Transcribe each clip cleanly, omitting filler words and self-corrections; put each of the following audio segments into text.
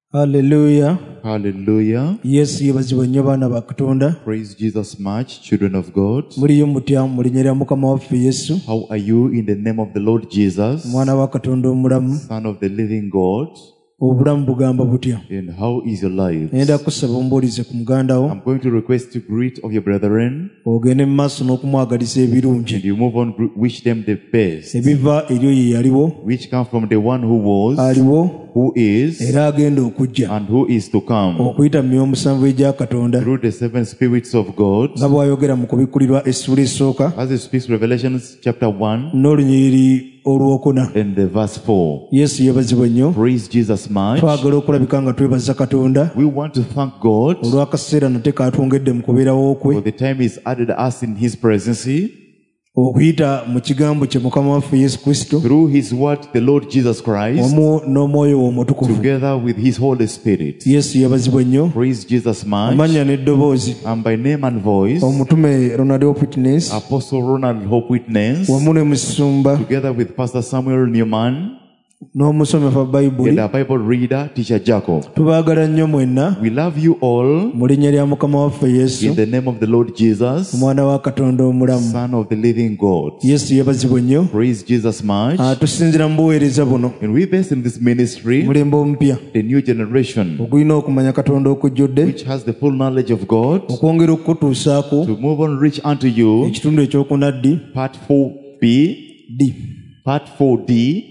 Hallelujah. Hallelujah. Yes, yebazibwa nnyo baana ba Katonda. Praise Jesus much, children of God. Muliyo mutya mu linnya lya Mukama waffe Yesu. How are you in the name of the Lord Jesus, Mwana wa Katonda omulamu. Son of the living God? Obulamu bugamba butya? And how is your life? Ngenda kusaba ombuulize ku muganda wo. I'm going to request to greet of your brethren, Ogende mu maaso n'okumwagaliza ebirungi. and you move on, wish them the best, Ebiva eryo ye yaliwo, which come from the one who was, aliwo, who is, era agenda okujja. and who is to come, Okuyita mu myomusanvu egya Katonda. through the seven spirits of God. Nga bw'ayogera mu kubikkulirwa essula esooka. As it speaks Revelations chapter 1 n'olunyiriri olwokuna. and the verse 4. Yesu yebazibwa nnyo. Praise Jesus much. Twagala okulabika nga twebaza Katonda We want to thank God olw'akaseera nate katwongedde mu kubeerawo for kwe, the time He's added us in His presence okuyita mu kigambo kye Mukama waffe Yesu Kristo through His word, the Lord Jesus Christ, wamu n'omwoyo omutukuvu. together with His Holy Spirit. Yesu yebazibwa nnyo. Praise Jesus much. Amannya n'eddoboozi And by name and voice, omutume Ronald Hope Witness Apostle Ronald Hope Witness, wamu ne musumba together with Pastor Samuel Newman, n'omusomefa Bayibuli. and our Bible reader, Teacher Jacob. Tubaagala nnyo mwenna We love you all mu linnya lya Mukama waffe Yesu, in the name of the Lord Jesus, omwana wa Katonda omulamu. Son of the living God. Yesu yebazibwa nnyo. Praise Jesus much. Tusinzira mu buweereza buno, And we based in this ministry, mulembe omupya the new generation, ogulina okumanya Katonda okujjudde, which has the full knowledge of God, okwongera okukutuusaako to move on, reach unto you, ekitundu ekyokunaddi part 4B, D part 4D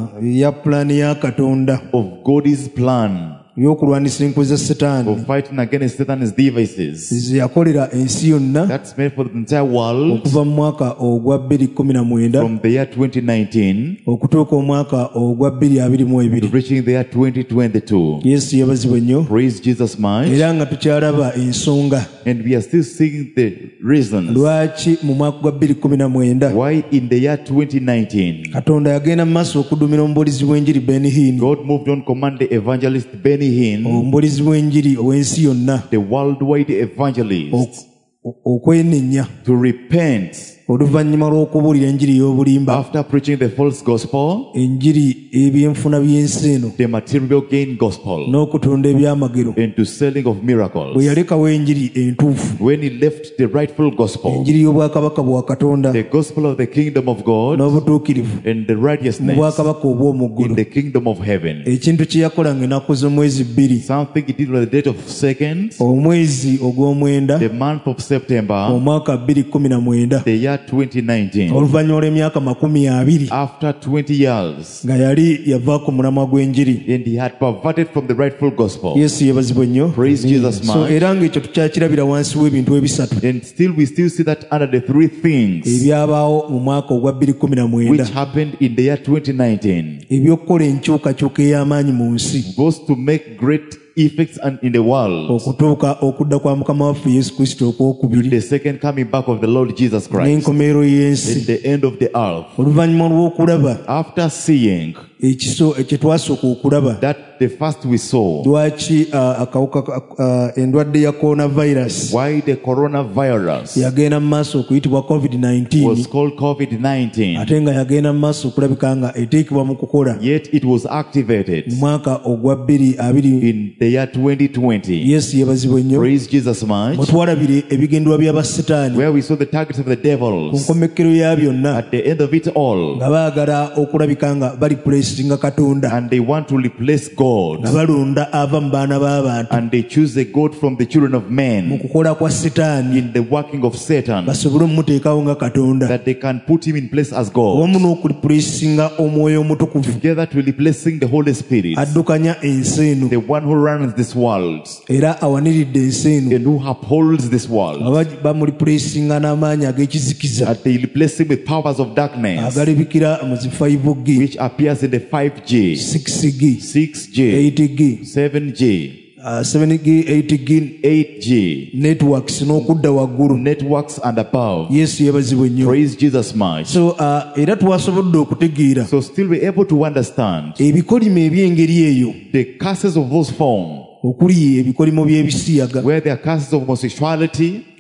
ya pulaani ya Katonda of God's plan y'okulwanisa enkwe za of Setaani fighting against Satan's devices ze yakolera ensi yonna that's made for the entire world okuva mu mwaka ogwa 2019 from the year 2019 okutuuka omwaka ogwa 2022. reaching the year 2022. Yesu yebazibwe nnyo, Praise Jesus much. era nga tukyalaba ensonga And we are still seeing the reasons lwaki mu mwaka gwa 2019 why in the year 2019 Katonda yagenda mu maaso okuduumira omubuulizi bw'enjiri Ben Hinn, God moved on command the evangelist Benny Hinn, omubuulizi bw'enjiri ow'ensi yonna, the worldwide evangelist, okwenenya to repent oluvannyuma lw'okubuulira enjiri y'obulimba, after preaching the false gospel, enjiri ebyenfuna by'ensi eno, the material gain gospel, n'okutunda ebyamagero. and to selling of Bwe miracles. yalekawo enjiri entuufu, When he left the rightful gospel, enjiri y'obwakabaka bwa Katonda the gospel of the kingdom of God n'obutuukirivu and the mu righteousness bwakabaka obw'omu in ggulu, the kingdom of heaven. ekintu kye yakola ng'ennaku z'omwezi 2, Something he did on the date of 2nd, omwezi ogw'omwenda the month of September, omwaka 2019, the year 2019. oluvannyuma lw'emyaka 20 After 20 years, nga yali yava ku mulamwa gw'enjiri. and he had perverted from the rightful gospel. Yesu yebazibwe nnyo. Praise Jesus So much. era ng'ekyo tukyakirabira wansi w'ebintu ebisatu And still we still see that under the three things ebyabaawo mu mwaka ogwa 2019 which happened in the year 2019 eby'okukola enkyukakyuka ey'amaanyi mu nsi goes to make great effects in the world. okutuuka okudda kwa Mukama waffe Yesu Kristo okwokubiri The second coming back of the Lord Jesus Christ n'enkomerero y'ensi, and the end of the earth. oluvannyuma lw'okulaba After seeing ekiso kye twasooka okulaba that the first we saw, lwaki endwadde ya coronavirus why the coronavirus yagenda mu maaso okuyitibwa was COVID-19, called COVID-19, ate nga yagenda mu maaso okulabika nga eteekebwa mu kukola yet it was activated mu mwaka ogwa 2020. in the year 2020. Yesu yebazibwe nnyo. Praise Jesus much. Bwe twalabire ebigendwa by'abasetaani Where we saw the targets of the ku devils nkomekkero ya byonna, at the end of it all, nga baagala okulabika nga balipulesinga Katonda, and they want to replace nga God, balonda ava mu baana b'abantu and they choose a God from the children of mu men kukola kwa Setaani, in the working of Satan, basobole omumuteekawo nga Katonda, that they can put him in place as God, wamu n'okulipulesinga omwoyo omutukuvu together to replacing the Holy Spirit, addukanya ensi eno the one who runs this world era awaniridde ensi eno, and who upholds this world, nga bamulipulesinga n'amaanyi ag'ekizikiza that they replace him with powers of darkness, agalabikira mu zi 5G, which appears in the 5G, 6G, 6G, 8G, 7G, 7G, 8G 8G, networks n'okudda waggulu. networks and above. Yesu yebazibwe nnyo. Praise Jesus much. So era twasobodde okutegeera So still we're able to understand ebikolimo eby'engeri eyo, the curses of those form, okuli ebikolimo by'ebisiyaga, where there are curses of homosexuality,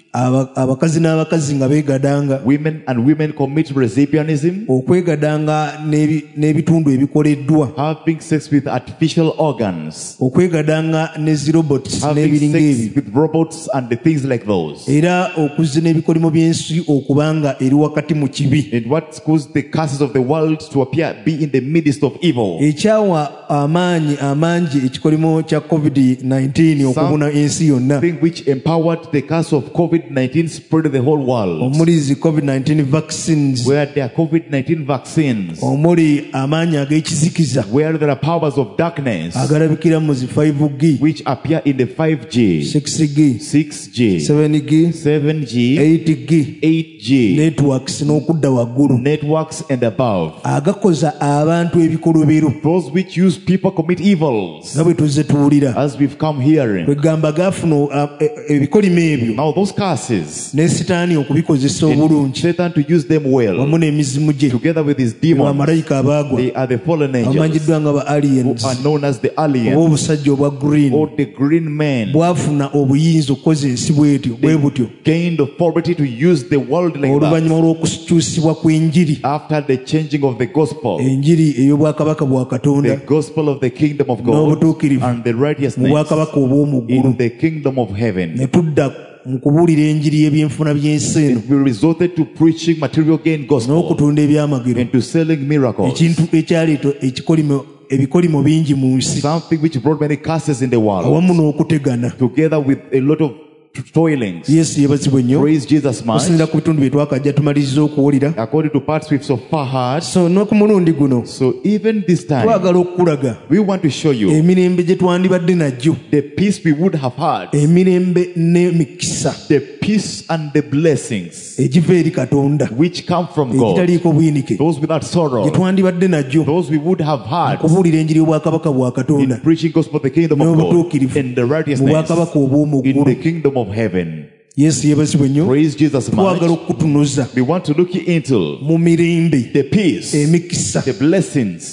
abakazi n'abakazi nga beegadanga Women and women commit lesbianism, okwegadanga n'ebitundu ebikoleddwa having sex with artificial organs, okwegadanga ne zirobots having n'ebiringa sex ebyo with robots and the things like those. era okuzza n'ebikolimo by'ensi okubanga eri wakati mu kibi And what caused the curses of the world to appear be in the midst of evil. ekyawa amaanyi amangi ekikolimo kya covid-19 okubuna ensi yonna Thing which empowered the curse of COVID-19 spread the whole world. omuli zi covid-19 vaccines Where there are COVID-19 vaccines, omuli amaanyi ag'ekizikiza where there are powers of darkness agalabikira mu zi 5G which appear in the 5G, 6G 6G, 7G 7G, 8G 8G, networks n'okudda waggulu networks and above. agakoza abantu ebikolobero Those which use people commit evils, nga bwe tuzze tuwulira as we've come hearing. kwegamba gaafuna ebikolimo ebyo Now those curses, ne sitaani okubikozesa obulungi Satan to use them well, wamu n'emizimu gye together with his demons. bamalayika abaagwa They are the fallen angels abamanyiddwa nga ba who aliens are known as the oba aliens obusajja obwa green or the green men. bwafuna obuyinza okukoza ensi bwe butyo Gained authority to use the world like that oluvannyuma lw'okukyusibwa kw'enjiri after the changing of the gospel, enjiri ey'obwakabaka bwa katonda the gospel of the kingdom of God n'obutuukirivu and the mu righteousness bwakabaka obw'omu ggulu in the kingdom of heaven. ne tudda mu kubuulira enjiri y'ebyenfuna by'ensi eno We resorted to preaching material gain gospel n'okutunda ebyamagero and to selling miracles, ekintu ekyaleeta ebikolimo bingi mu nsi something which brought many curses in the world, awamu n'okutegana together with a lot of toilings. yesu yeebazibwe nnyo Praise Jesus much. okusinziira ku bitundu bye twakajja tumaliriza okuwulira According to parts we've so far heard. so n'oku mulundi guno So even this time, twagala okukulaga we want to show you emirembe gye twandibadde najjo the peace we would have had, emirembe n'emikisa the peace and the blessings egiva eri katonda which come from God, egitaliiko buyinike those without gye sorrow, twandibadde najjo those we would have had okubuulira enjiri y'obwakabaka bwa in katonda preaching gospel of the kingdom of God n'obutuukirivu and the mu righteousness bwakabaka obw'omu in ggulu the kingdom of heaven. yesu yeebazibwe nnyo Praise Jesus twagala much. okutunuza We want to look into mu mirembe the peace, emikisa the blessings,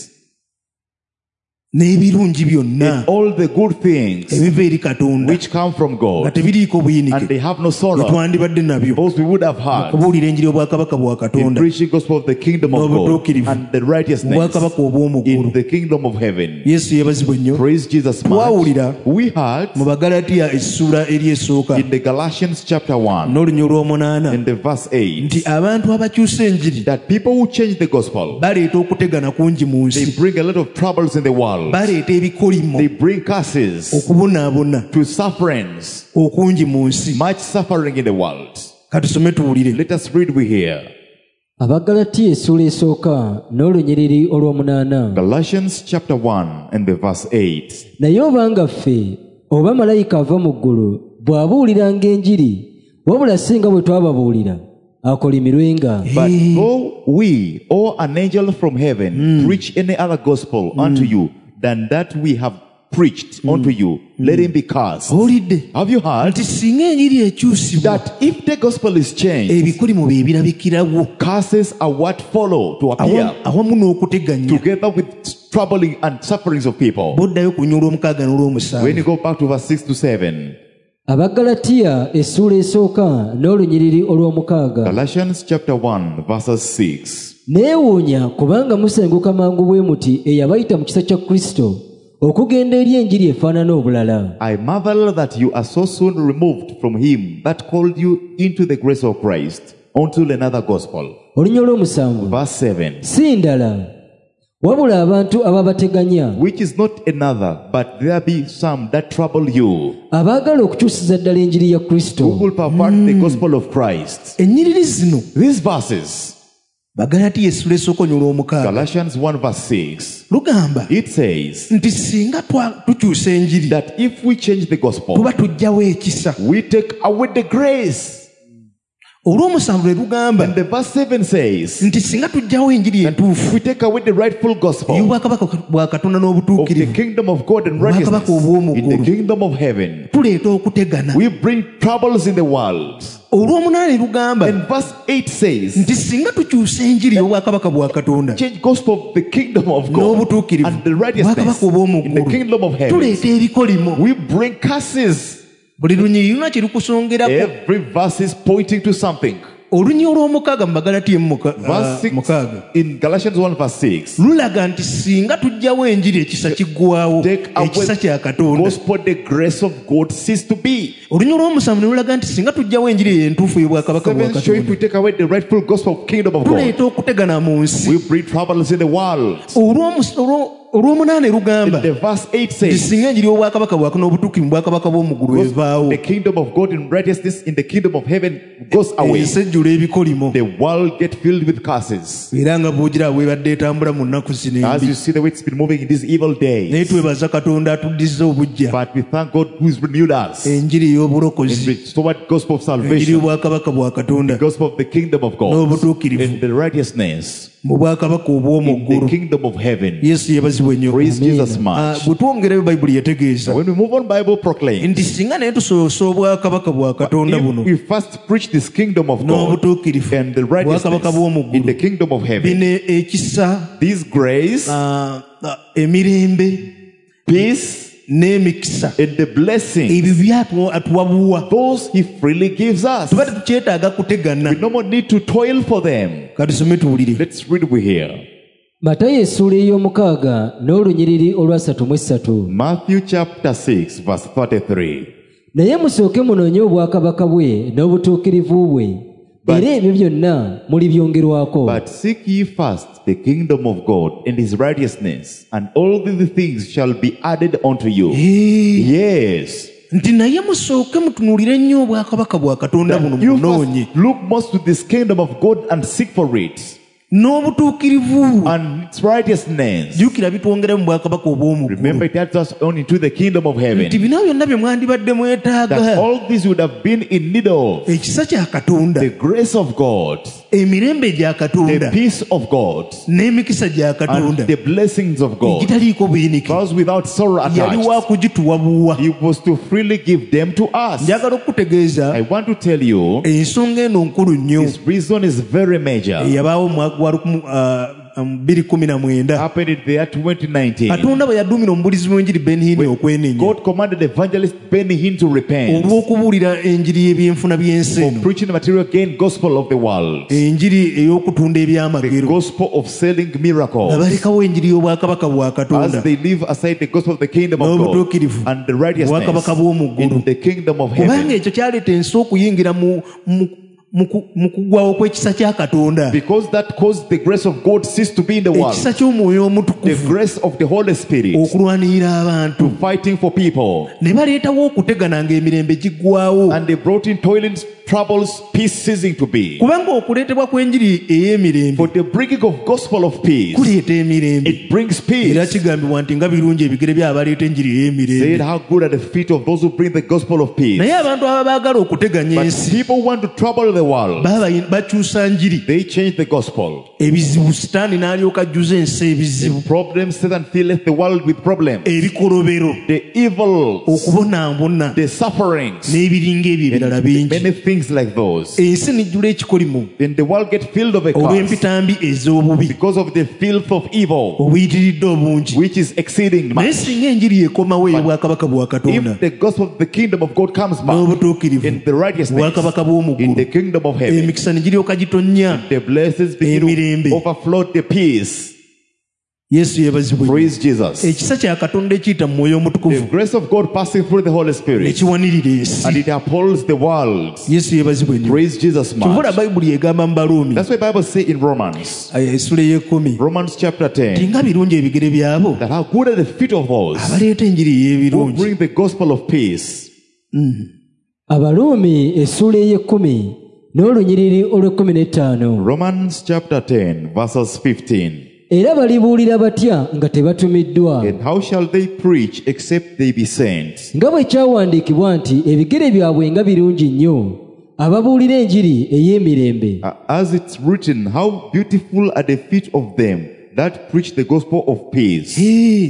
n'ebirungi byonna and all the good things ebiva eri katonda which come from nga God, tebiriiko and buyinike they have no bye sorrow. twandibadde nabyo Those we would have had okubuulira enjiri y'obwakabaka bwa in katonda preaching gospel of the kingdom of God n'obutuukirivu and the mu righteousness bwakabaka obw'omu in ggulu the kingdom of heaven. yesu yeebazibwe nnyo Praise Jesus much. twawulira We heard mu bagalatiya essuula eri esooka in the Galatians chapter 1 n'olunya olw'omunaana in the verse 8 nti abantu abakyusa enjiri that people who change the gospel, baleeta okutegana kungi mu they nsi bring a lot of troubles in the world. baleeta ebikolimo They bring curses okubonaabona to sufferings, okungi mu nsi much suffering in the world. katusome tuwulire Let us read we hear. Abagalatiya essuula esooka n'olunyiriri olw'omunaana. Galatians chapter 1 and the verse 8. Naye obanga ffe oba malayika ava mu ggulu bw'abuuliranga enjiri wabula singa bwe twababuulira akolimirwenga. But though we or an angel from heaven preach any other gospel unto you than that we have preached unto you, let him be cursed. owulidde Have you heard nti singa enjiri ekyusibwa that if the gospel is changed, ebikolimo bye birabikirawo curses are what follow to appear, awamu n'okuteganya together with troubling and sufferings of people? boddayo ku nnya olw'omukaaga When n'olw'omusanvu you go back to verse 6 to 7, Abagalatiya essuula esooka n'olunyiriri olw'omukaaga. Galatians chapter 1 verses 6. Neewuunya kubanga musenguka mangu bwe muti eyabayita mu kisa kya Kristo okugenda eri enjiri efaanana obulala. I marvel that you are so soon removed from him that called you into the grace of Christ unto another gospel. Olunya olw'omusanvu. Verse 7. Si ndala wabula abantu ababateganya Which is not another, but there be some that trouble you, abaagala okukyusiza ddala enjiri ya who Kristo. will pervert the gospel of Christ. ennyiriri zino These verses, bagalatiya essuula esooka onnya olw'omukaaga Galatians 1 verse 6, lugamba it says nti singa tukyusa enjiri that if we change the gospel, tuba tujjawo ekisa we take away the grace. olw'omusanvu lwe lugamba And the verse 7 says, nti singa tujjawo enjiri entuufu we take away the rightful gospel ey'obwakabaka bwa katonda of the n'obutuukirivu kingdom of God and Obwakabaka righteousness obw'omu in the ggulu. kingdom of heaven. tuleeta okutegana We bring troubles in the world. olw'omunaana lugamba And verse 8 says, nti singa tukyusa enjiri y'obwakabaka bwa katonda change gospel of the kingdom of God n'obutuukirivu and the obwakabaka righteousness obw'omu in the ggulu kingdom of heaven. tuleeta ebikolimo We bring curses buli lunyiriri luna kye lukusongerako. Every verse is pointing to something. Olunyiriri olw'omukaaga mu Magalatiya Verse 6 mukaaga in Galatians 1 verse 6. lulaga nti singa tujjawo enjiri ekisa kiggwawo, Take away ekisa kya Katonda. gospel, the grace of God cease to be. Olunyiriri olw'omusanvu ne lulaga nti singa tujjawo enjiri entuufu y'obwakabaka bwa 7 show if Katonda, we take away the rightful gospel of kingdom of God, tuleeta okutegana mu nsi. we bring troubles in the world. Olw'omunaana lugamba The verse 8 nti says, singa enjiri y'obwakabaka bwako n'obutuukirivu mu bwakabaka bw'omu evaawo, the kingdom of God in righteousness in the kingdom of heaven goes away. ensi ejjula ebikolimo. The world get filled with curses. Era nga bw'ogira bwebadde etambula mu nnaku zino As embi. you see the way it's been moving in these evil Naye days. twebaza Katonda atuddiza obujja But we thank God who's renewed us enjiri in ey'obulokozi, restored gospel of enjiri salvation, y'obwakabaka bwa Katonda the gospel of the kingdom of God, n'obutuukirivu in the righteousness, mu bwakabaka obw'omu in the ggulu. kingdom of heaven. Yesu yeebazibwa ennyo. Praise Jesus Ah, much. bwe twongerayo bayibuli yategeeza When we move on, Bible proclaims, nti singa naye tusoose obwakabaka bwa Katonda buno if we first preach this kingdom of God n'obutuukirivu and the bwakabaka righteousness bw'omu in the ggulu, kingdom of heaven, bino ekisa, this grace, emirembe peace, n'emikisa, and the blessing, ebyo byatuwabuwa, those He freely gives us. tuba tetukyetaaga kutegana. We no more need to toil for them. Katusome tuwulire. Let's read we here. Matayo essuula ey'omukaaga n'olunyiriri olwa 33. Matthew chapter 6 verse 33. Naye musooke munoonye obwakabaka bwe n'obutuukirivu bwe, era ebyo byonna mulibyongerwako. But seek ye first the kingdom of God and His righteousness, and all these things shall be added unto you. Yes. Nti naye musooke mutunuulire nnyo obwakabaka bwa Katonda buno You munoonye, must look most to this kingdom of God and seek for it n'obutuukirivu bwe. and its righteousness. Jjukira bitwongera mu bwakabaka obw'omu Remember, ggulu, it adds us on into the kingdom of nti heaven. bino byonna bye mwandibadde That mwetaaga, all these would have been in need of ekisa kya Katonda, the grace of God, emirembe gya the Katonda peace of God, n'emikisa gya and Katonda the blessings of God. egitaliiko buyinike, Because without sorrow yali attached, wa kugituwabuwa. He was to freely give them to us. Njagala okukutegeeza I want to tell you, ensonga eno nkulu nnyo His reason is very major. eyabaawo mu mwaka gwa 2019. Happened in the year 2019. Katonda bwe yaduumira omubuulizi w'enjiri Ben Hinn okwenenya God commanded evangelist Benny Hinn to repent olw'okubuulira enjiri y'ebyenfuna by'ensi for eno, preaching the material gain gospel of the world, enjiri ey'okutunda the ebyamagero, gospel of selling nga miracles, balekawo enjiri y'obwakabaka bwa as Katonda they leave aside the gospel of the kingdom of God n'obutuukirivu and the righteousness obwakabaka bw'omu ggulu, in the kingdom of kubanga heaven. ekyo kyaleeta ensi okuyingira mu kuggwawo kw'ekisa kya Katonda, Because that caused the grace of God cease to be in the world. ekisa ky'omwoyo The omutukuvu grace of the Holy Spirit okulwanirira abantu, fighting for people. ne baleetawo okutegana ng'emirembe giggwawo, And they brought in toilings, troubles, peace ceasing to be. kubanga okuleetebwa kw'enjiri ey'emirembe For the bringing of gospel of peace, kuleeta emirembe. it brings Era peace. kigambibwa nti nga birungi ebigere by'abaleeta enjiri Said ey'emirembe. how good are the feet of those who bring the gospel of peace. Naye abantu aba baagala okuteganya But ensi people want to trouble the world. bakyusa njiri, They change the gospel. ebizibu sitaani n'alyoka ajjuza ensi ebizibu, Problems, Satan filleth the world with problems. ebikolobero, The evils, okubonaabona the sufferings, n'ebiringa ebyo ebirala bingi. many things like those. Ensi nijjula ekikolimo Then the world get filled of a curse olw'empitambi ez'obubi because of the filth of evil, obuyitiridde obungi. which is exceeding Naye much. singa enjiri ekomawo ey'obwakabaka bwa Katonda If the gospel of the kingdom of God comes back n'obutuukirivu in the righteousness, obwakabaka bw'omu in the ggulu, kingdom of heaven, emikisa ne giryoka gitonnya. the blessings begin Emirembe. to overflow the peace. Yesu yeebazibwe. Praise Jesus. Ekisa kya Katonda ekiyita mu mwoyo The omutukuvu grace of God passing through the Holy ne Spirit, kiwanirira ensi. and it upholds the world. Yesu yeebazibwe nnyo. Praise Jesus Kyovula much. Bayibuli egamba mu Baluumi That's why the Bible say in Romans, essula ey'ekkumi Romans chapter nti 10, nga birungi ebigere byabo that how good are the feet of those abaleeta enjiri who ey'ebirungi. bring the gospel of peace. Abaluumi essuula ey'ekkumi n'olunyiriri olw'15. Romans chapter 10, verses 15. Era balibuulira batya nga tebatumiddwa? And how shall they preach except they be sent? Nga bwe kyawandiikibwa nti ebigere byabwe nga birungi nnyo ababuulira enjiri ey'emirembe. As it's written, how beautiful are the feet of them that preach the gospel of peace.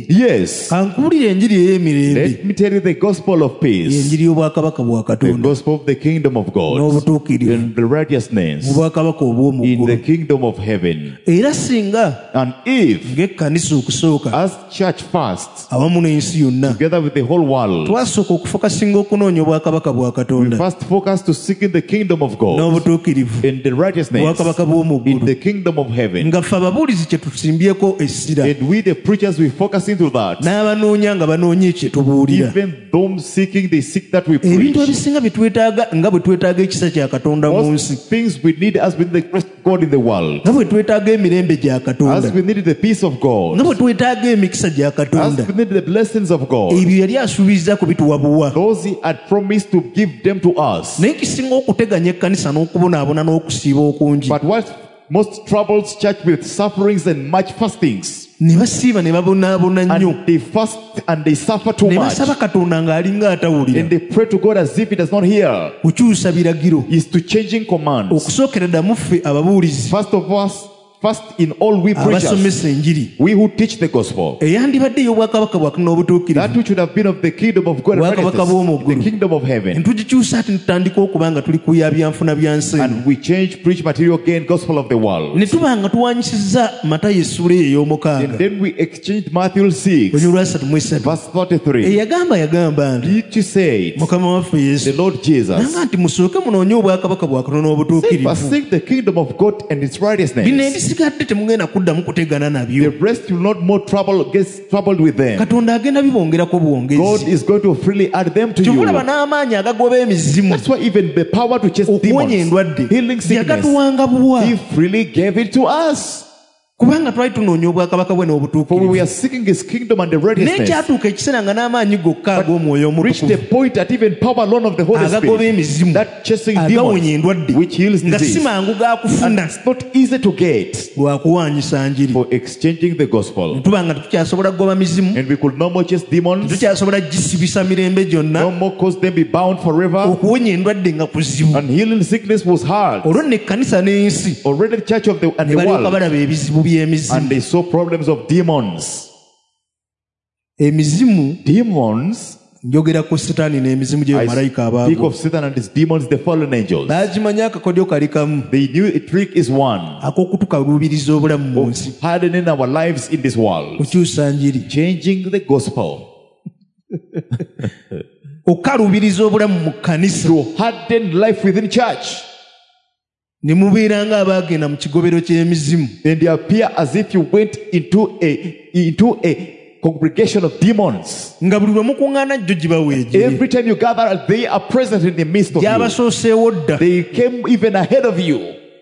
Yes. kankuulire enjiri ey'emirembe, Let me tell you the gospel of peace. enjiri y'obwakabaka bwa The katonda gospel of the kingdom of God. n'obutuukirivu And the righteousness mu bwakabaka in obw'omuggulu. the kingdom of heaven. Era singa And if, ng'ekkanisa okusooka as church fasts, awamu n'ensi yonna together with the whole world, twasooka okufokasinga okunoonya obwakabaka bwa we katonda first focus to seeking the kingdom of God n'obutuukirivu and the righteousness obwakabaka in bw'omuggulu, the kingdom of heaven. nga ffe ababuulizi kye tusimbyeko essira, And we, the preachers, we focus into that. n'abanoonya nga banoonya kye tubuulira. Even those seeking, they seek that we ebintu preach. ebisinga bye twetaaga nga bwe twetaaga ekisa kya katonda mu nsi, Most things we need as with the grace of God in the world, nga bwe twetaaga emirembe gya katonda, as we need the peace of nga God, bwe twetaaga emikisa gya as katonda, we need the blessings of God. ebyo yali asuubiza kubituwa buwa. Those he had promised to give them to us. naye kisinga okuteganya ekkanisa n'okubonaabona n'okusiiba okungi, But what most troubles church with sufferings and much fastings. ne basiiba ne babonaabona nnyo, And they fast and they suffer too ne much. basaba katonda ng'alinga atawulira. And they pray to God as if he does not hear. kukyusa biragiro, Is to changing commands. okusookera ddamu ffe ababuulizi, First in all we preachers, abasomesa enjiri, we who teach the gospel, eyandibadde ey'obwakabaka bwakuna n'obutuukirivu, that which would have been of the kingdom of God and Bwakabaka righteousness, bw'omuggulu. the kingdom of heaven. ntugikyusa ati netutandika okuba nga tuli kuya byanfuna bya nsi eno, And we change, preach material again, gospel of the world. ne tuba nga tuwanyisiza Matayo essula eyo And ey'omukaaga then we exchanged Matthew 6, olulwa 3:3, verse 33. yagamba nti Did you say it? mukama waffe The yesu Lord Jesus nanga nti musooke munoonye obwakabaka bwa katonda said, n'obutuukirivu, "But seek the kingdom of God and its bino righteousness. ebisigadde temugenda kuddamu kutegana The nabyo, rest will not more gets troubled with them. katonda agenda bibongerako God buwongezi. is going to freely add them to kyobulaba you." n'amaanyi agagoba emizimu, That's why even the power to chase okuwonya demons, endwadde, healing sickness, yagatuwanga buwa, He freely gave it to us. kubanga twali tunoonya obwakabaka bwe For we n'obutuukirivu. are seeking His kingdom and the righteousness. n'ekyatuuka ekiseera nga n'amaanyi gokka ag'omwoyo Reach the omutukuvu point that even power alone of the Holy agagoba Spirit, emizimu, that chasing agawonya demons, endwadde, which heals nga si disease, mangu and gakufuna it's not easy to get, lwa kuwaanyisa njiri. for exchanging the gospel. tuba nga tukyasobola kugoba mizimu, And we could no more chase demons, tukyasobola gisibisa mirembe no gyonna, more cause them be bound forever. okuwonya endwadde nga kuzibu. And healing sickness was hard. olwo ne ekkanisa n'ensi Already the church of and ne the balyoka world, balaba ebizibu by'emizimu. and they saw problems of demons. emizimu Demons, njogera ku sitaani n'emizimu gye I bamalayika speak abaago of Satan and his demons, the fallen angels. baagimanya akakodyo kali kamu They knew a trick is one ak'okutukaluubiriza obulamu mu nsi, of hardening our lives in this world, kukyusa njiri, changing the gospel, okukaluubiriza obulamu mu kkanisa, to harden life within church. ne mubeera ng'abaagenda mu kigobero ky'emizimu, And they appear as if you went into a congregation of demons. nga buli lwe mukuŋŋaana jjo gibaweegere, Every time you gather, they are present in the midst of you. gy'abasooseewo dda. They came even ahead of you.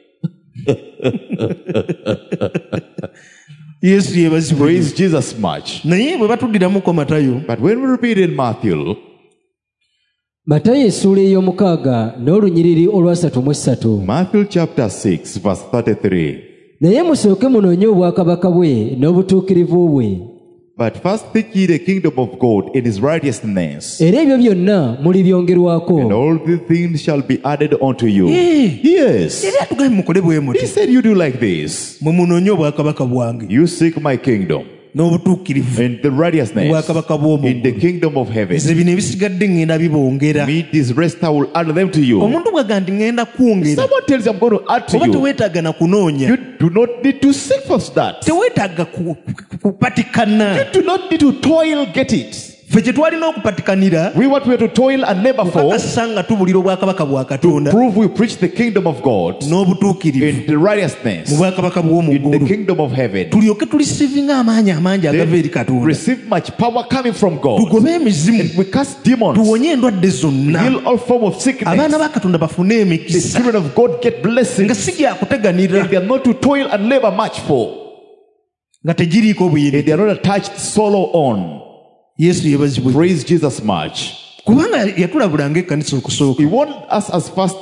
yesu yeebazibwe. Praise Jesus much. naye bwe batuddiramuko Matayo, But when we read in Matthew, Matayo essuula ey'omukaaga n'olunyiriri olwa 33. Matthew chapter 6, verse 33. Naye musooke munoonye obwakabaka bwe n'obutuukirivu bwe, But first seek ye the kingdom of God and his righteousness, era ebyo byonna mulibyongerwako. and all the things shall be added unto you. Eh. Yes. era atugambye mukole bwe He muti, said, you do like this. mwe munoonye obwakabaka bwange You seek my kingdom n'obutuukirivu and the righteousness obwakabaka in bw'omu the kingdom of heaven. nze bino ebisigadde ŋŋenda bibongera. Me, this rest I will add them to you. omuntu bwaga nti ŋŋenda kwongera, Someone tells you, I'm going to add to oba you. teweetaaga na kunoonya, You do not need to seek for that. teweetaaga kupatikana. You do not need to toil, get it. ffe kye twalina okupatikanira We what we are to toil and labor for, okakasa nga tubulira obwakabaka bwa to katonda prove we preach the kingdom of God n'obutuukirivu in the righteousness mu bwakabaka in the bw'omuggulu, kingdom of heaven. tulyoke tulisivinga amaanyi amangi agava eri Then katonda, receive much power coming from God. tugobe emizimu, And we cast demons, tuwonye endwadde zonna, heal all form of abaana sickness. ba katonda bafune The emikisa children of God get nga blessings, si gyakuteganira, and they are not to toil and labor much for, nga tegiriiko buyiri. and they are not attached solo on. yesu yeebazibwe, Praise Jesus much. kubanga yatulabula ng'ekkanisa okusooka, He want us as first,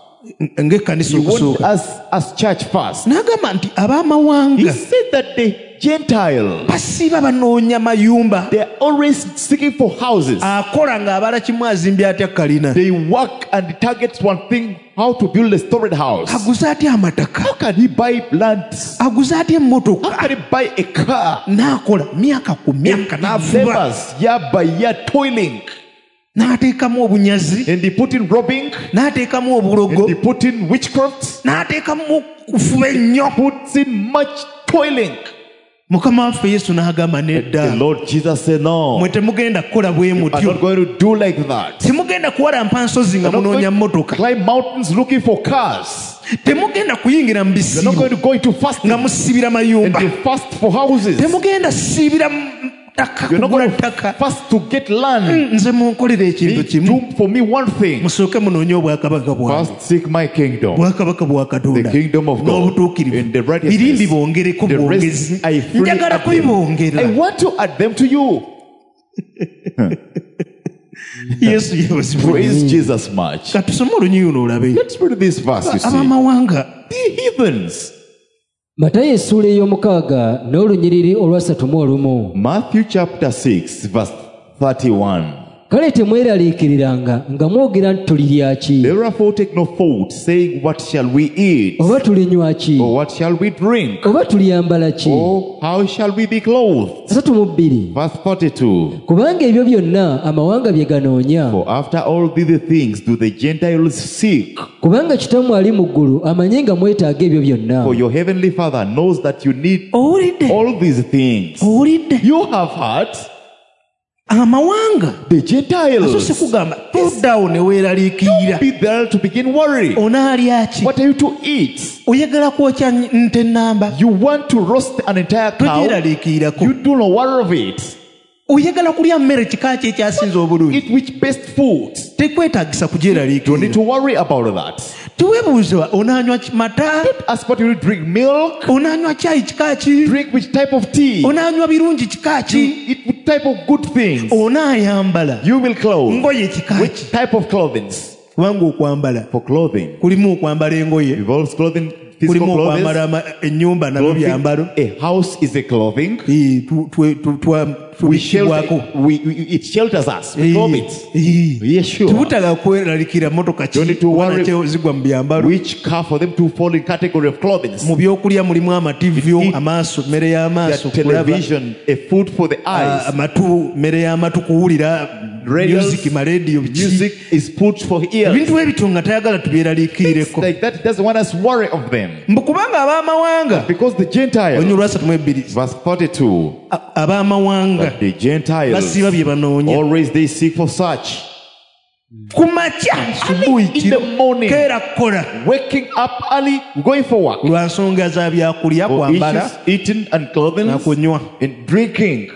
ng'ekkanisa He want okusooka, us as church first. n'agamba nti He ab'amawanga said that Gentile, basiba banoonya mayumba, they are always seeking for houses. akola ng'abala kimu azimbye atya kalina, They work and target one thing, how to build a storage house. aguza atya amataka, How can he buy land? aguza atya How emmotoka, can he buy a car? n'akola myaka ku myaka n'avuba, Labors year by year toiling, n'ateekamu obunyazi, and they put in robbing, n'ateekamu and obulogo, they put in witchcraft, n'ateekamu kufuba ennyo. puts in much toiling. Mukama waffe Yesu n'agamba The nedda, Lord Jesus said, no, mwe temugenda kukola bwe I'm mutyo, not going to do like that. temugenda kuwalampa nsozi nga You're not munoonya going mmotoka, to climb mountains looking for cars. temugenda kuyingira mu You're not bisibo going to go into fasting nga and musibira mayumba, you fast for houses. temugenda siibira ttaka, You're not kugula going to ttaka. fast to get land. Nze munkolera ekintu kimu, Do for me one thing. musooke munoonye obwakabaka bwange, First seek my kingdom. obwakabaka bwa Katonda The kingdom of God n'obutuukirivu, and the righteousness. biri mbibongereko The bwongezi, rest I freely njagala add them. I kubibongera. want to add them to you. Yesu yeebazibwe. Praise Jesus much. Katusome olunyi luno olabe. Let's read this verse, you see. Abamawanga, The heathens. matayo essuula ey'omukaaga n'olunyiriri olwasatu mu olumu. Matthew chapter 6, verse 31. Kale temweraliikiriranga nga mwogera nti tulirya ki, Therefore take no thought, saying, what shall we eat? oba tulinywa ki, Or what shall we drink? oba tulyambala ki. Or how shall we be clothed? 32. Verse 42. Kubanga ebyo byonna amawanga bye ganoonya, For after all these things do the Gentiles seek. kubanga kitammwe ali mu ggulu amanye nga mwetaaga ebyo byonna. For your heavenly Father knows that you need owulidde? all these things. Owulidde? You have heard Amawanga the naso Gentiles. sikugamba toddawo ne weeraliikirira, Be there to begin worry. onaalya ki? What are you to eat? Oyagala kwokya nte ennamba, You want to roast an entire cow. togyeraliikirako. You do not worry of it. Oyagala kulya mmere kika ki ekyasinza obulungi, Eat which best food. tekwetaagisa You don't need kugyeraliikirira. to worry about that. Teweebuuza onaanywa mata, Ask what you drink. Milk. onaanywa caayi kika ki, Drink which type of tea. onaanywa birungi kika You ki, eat which type of good things. onaayambala You will clothe. ngoye kika ki. Which type of clothing? Kubanga okwambala For clothing. kulimu okwambala engoye, Involves clothing, physical kulimu clothing. okwambala ennyumba nabyo byambalo. A house is a clothing. Tubisibwako. We shelter, it shelters us. We clothe it. Yes, sure. tebutala kweralikira motoka Don't need to worry. zigwa mu byambalo. Which car for them to fall in category of clothing? Mu byokulya mulimu amativyo, Eat amaaso, mmere y'amaaso, The kulaba, television, a food for the eyes. amatu, mmere y'amatu, kuwulira Radios, music, marediyo, music is food for ears. ebintu ebityo nga tayagala tubyeraliikirireko. Like that, he doesn't want us to worry of them. Mbu kubanga ab'amawanga, Because the Gentiles, olunyiri lwa 32, verse 42, ab'amawanga the Gentiles, basiba bye banoonya. always they seek for such. Ku makya subuhi In the morning, keera kola waking up early, going for work. lwa nsonga za byakulya, For kwambala issues, eating and clothing na kunywa. and drinking.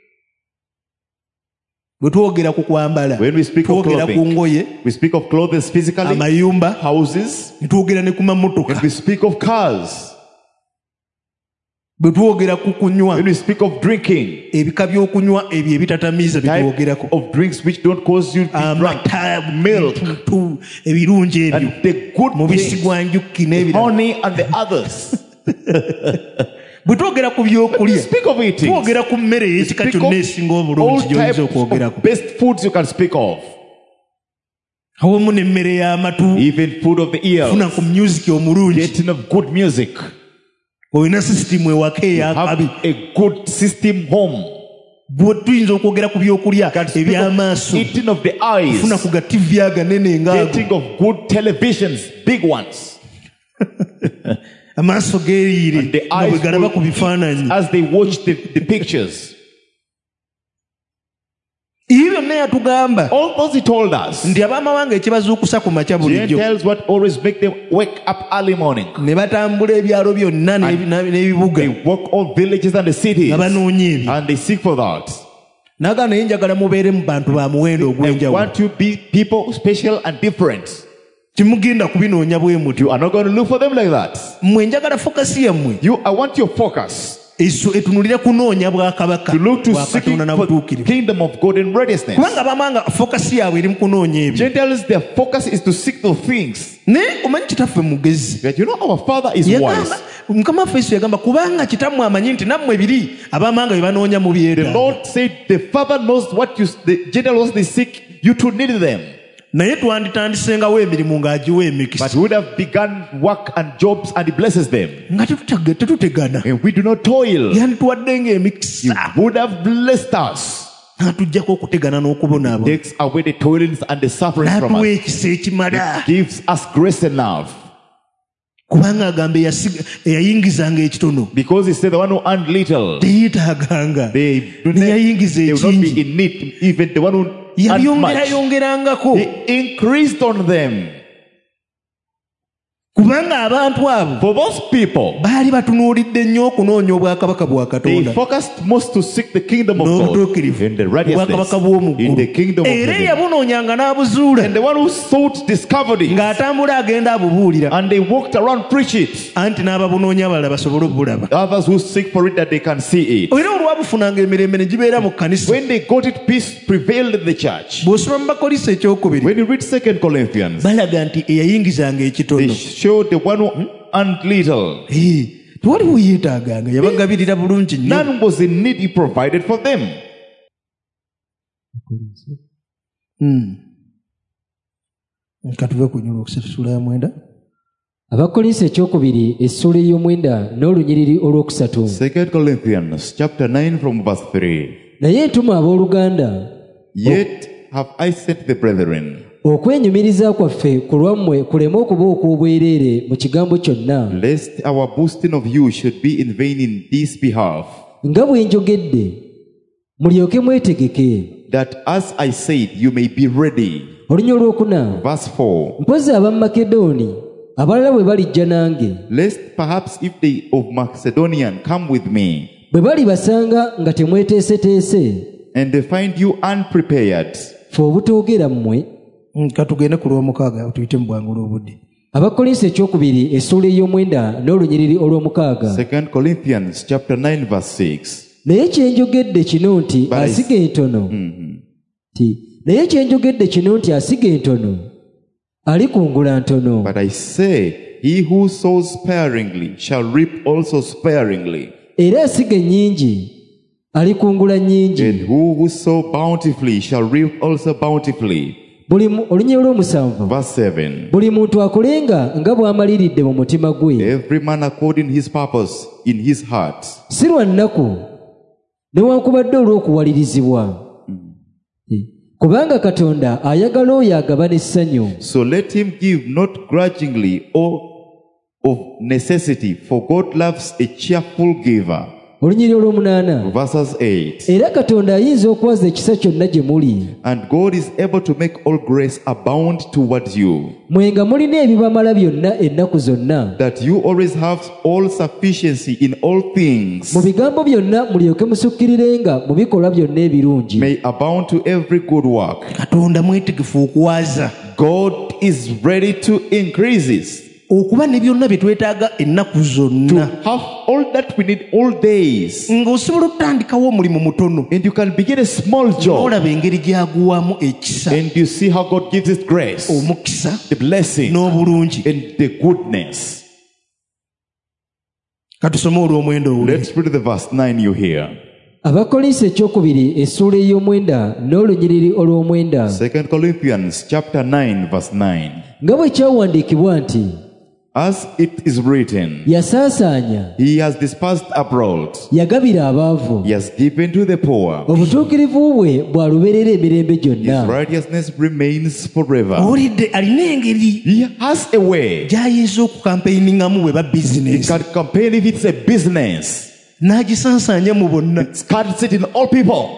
Bwe twogera ku kwambala, When we speak of twogera ku clothing, ngoye, we speak of clothes physically, amayumba, houses, ne twogera ne ku mamotoka. and we speak of cars. Bwe twogera ku kunywa, When we speak of drinking, ebika by'okunywa ebyo ebitatamiiza bye type twogerako. of drinks which don't cause you to be drunk, Amata, milk, ebintu ebirungi ebyo, and the good mubisi things, gwa njuki n'ebirala. honey and the others. Bwe twogera ku When we byokulya, speak of eating, twogera ku mmere we ey'ekika speak kyonna of esinga all obulungi gy'oyinza types okwogerako. of best foods you can speak of. Awamu n'emmere y'amatu, Even food of the ear, funa ku music omulungi. getting of good music, Olina sisitimu ewaka have ey'akabi. a good system home, Bwe tuyinza okwogera ku byokulya eby'amaaso, eating of the eyes, funa ku ga TV aganene ng'ago. getting of good televisions, big ones. Amaaso geeriire And the nga bwe eyes galaba ku will bifaananyi. eat as they watch the pictures. Ebyo byonna yatugamba All those he told us. nti ab'amawanga ekibazuukusa ku makya bulijjo Gentiles what always make them wake up early morning. ne batambula ebyalo byonna n'ebibuga They walk all villages and the cities nga banoonya ebyo. and they seek for that. Naga naye njagala mubeere mu bantu ba muwendo I ogw'enjawulo. want to be people special and different. Timugenda kubinoonya bwe mutyo. You are not going to look for them like that. Mmwe njagala fokasi yammwe I want your focus etunulira kunoonya bwakabaka to look to bwa seeking Katonda na for the butuukirivu. kingdom of God and righteousness. Kubanga bamanga fokasi yaabwe eri mu kunoonya ebyo. Gentiles, their focus is to seek those things. Naye omanyi kitaffe mugezi. But you know, our Father is Yagamba, wise. Mukama waffe Yesu yagamba kubanga kitammwe amanyi nti nammwe biri abamanga bye banoonya mu The byetaaga. Lord said, the Father knows what the Gentiles they seek, you to need them. Naye twanditandisengawo emirimu ng'agiwa But emikisa. we would have begun work and jobs and He blesses them. Nga tetutegana. And we do not toil. Yandituwadde He ng'emikisa. would have blessed us. N'atuggyako okutegana n'okubonaabo. Takes away the toilings and the sufferings from N'atuwa us. ekisa ekimala. Gives us grace enough. Kubanga agamba eyayingizanga ekitono. Because He said the one who earned little, Teyetaaganga. they will Neyayingiza not be ekingi. in need. Even the one who earned much, Yabiyongerayongerangako. He increased on them. Kubanga abantu abo For those people, baali batunuulidde nnyo okunoonya obwakabaka bwa they Katonda focused most to seek the kingdom of God n'obutuukirivu and the obwakabaka righteousness bw'omu in the ggulu. kingdom of Era heaven. eyabunoonyanga n'abuzuula And the one who sought discovered it, ng'atambula agenda abubuulira and they walked around preach it. anti n'ababunoonya abalala basobole obulaba. Others who seek for it that they can see it. Era olwabufunanga emirembe ne gibeera mu kkanisa. When they got it, peace prevailed in the church. Bw'osoma mu Bakolisi ekyokubiri When you read 2 Corinthians, balaga nti eyayingizanga they ekitono. show the one who earned little. Tewaliwo yeetaaganga yabagabirira bulungi nnyo. None was in need, He provided for them. Katuve ku Nnyolo okusatu ssuula ya 9. Abakolinso ekyokubiri essula ey'omwenda n'olunyiriri olwokusatu. 2 Corinthians chapter 9 from verse 3. Naye ntuma abooluganda Yet have I sent the brethren, okwenyumiriza kwaffe ku lwammwe kuleme okuba okw'obwereere mu kigambo kyonna, lest our boasting of you should be in vain in this behalf, nga bwe njogedde mulyoke mwetegeke. that as I said, you may be ready. Olunya olwokuna, Verse 4. mpozi Abamakedoni abalala bwe balijja nange, Lest perhaps if they of Macedonian come with me, bwe balibasanga nga temweteeseteese, and they find you unprepared, ffe obutoogera mmwe. Katugende ku lw'omukaaga tuyite mu bwangu obudde. Abakolinso ekyokubiri essula ey'omwenda n'olunyiriri olw'omukaaga. 2 Corinthians chapter 9 verse 6. Naye kyenjogedde kino nti But I- asiga entono, naye kyenjogedde kino nti asiga entono alikungula ntono. But I say, he who sows sparingly shall reap also sparingly, Era asiga ennyingi alikungula nnyingi. and who sow bountifully shall reap also bountifully. Olunya olw'omusanvu, Verse 7. buli muntu akolenga nga bw'amaliridde mu mutima gwe, Every man according his purpose in his heart. si lwa nnaku newankubadde olw'okuwalirizibwa. Kubanga Katonda ayagala oyo agaba n'essanyu. So let him give not grudgingly or of necessity, for God loves a cheerful giver. Olunyiri olw'omunaana, Verses 8. era Katonda ayinza okwaza ekisa kyonna gye muli, And God is able to make all grace abound towards you, mwe nga mulina ebibamala byonna ennaku zonna, that you always have all sufficiency in all things, mu bigambo byonna mulyoke musukkirirenga mu bikolwa byonna ebirungi. may abound to every good work. Katonda mwetegefu okuwaza. God is ready to increase this, Okuba ne byonna bye twetaaga ennaku to zonna. have all that we need all days. Ng'osobola okutandikawo omulimu mutono. And you can begin a small job, Olaba engeri gy'aguwamu ekisa, and you see how God gives His grace, omukisa the blessing, n'obulungi. and the goodness. Katusome olw'omwenda owuli. Let's read the verse 9 you hear. Abakolinso ekyokubiri essula ey'omwenda n'olunyiriri olw'omwenda, 2 Corinthians chapter 9 verse 9. nga bwe kyawandiikibwa nti, As it is written, yasaasaanya, He has dispersed abroad, yagabira abaavu, He has given to the poor, obutuukirivu bwe bwalubeerera emirembe His gyonna. righteousness remains forever. Owulidde alina engeri He has a way. gy'ayinza okukampeiningamu bwe ba He bizinesi. can campaign if it's a business. N'agisansaanya mu bonna. Scatters it in all people.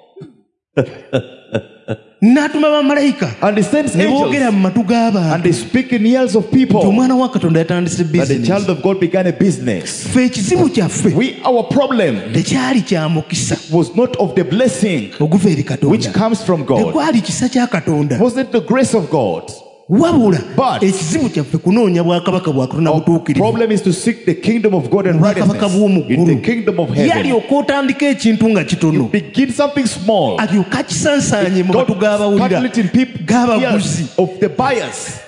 N'atuma bamalayika And He sends ne boogera angels. mu matu And g'abantu they speak in ears of nti people. omwana wa Katonda yatandise That the bizinesi. child of God began a business. Ffe ekizibu kyaffe Our problem tekyali kya mukisa was not of the blessing oguva eri which Katonda. comes from God. Tekwali kisa kya Katonda. Was it the grace of God? wabula But- ekizibu kyaffe kunoonya bwakabaka bwa Katonda Our butuukirivu problem is to seek the kingdom of God and bwakabaka righteousness bw'omu in the ggulu kingdom of ye heaven. alyoka otandika ekintu nga kitono Begin something small. alyoka kisansaanye mu God batu g'abawulira startle it in people g'abaguzi ears of the buyers.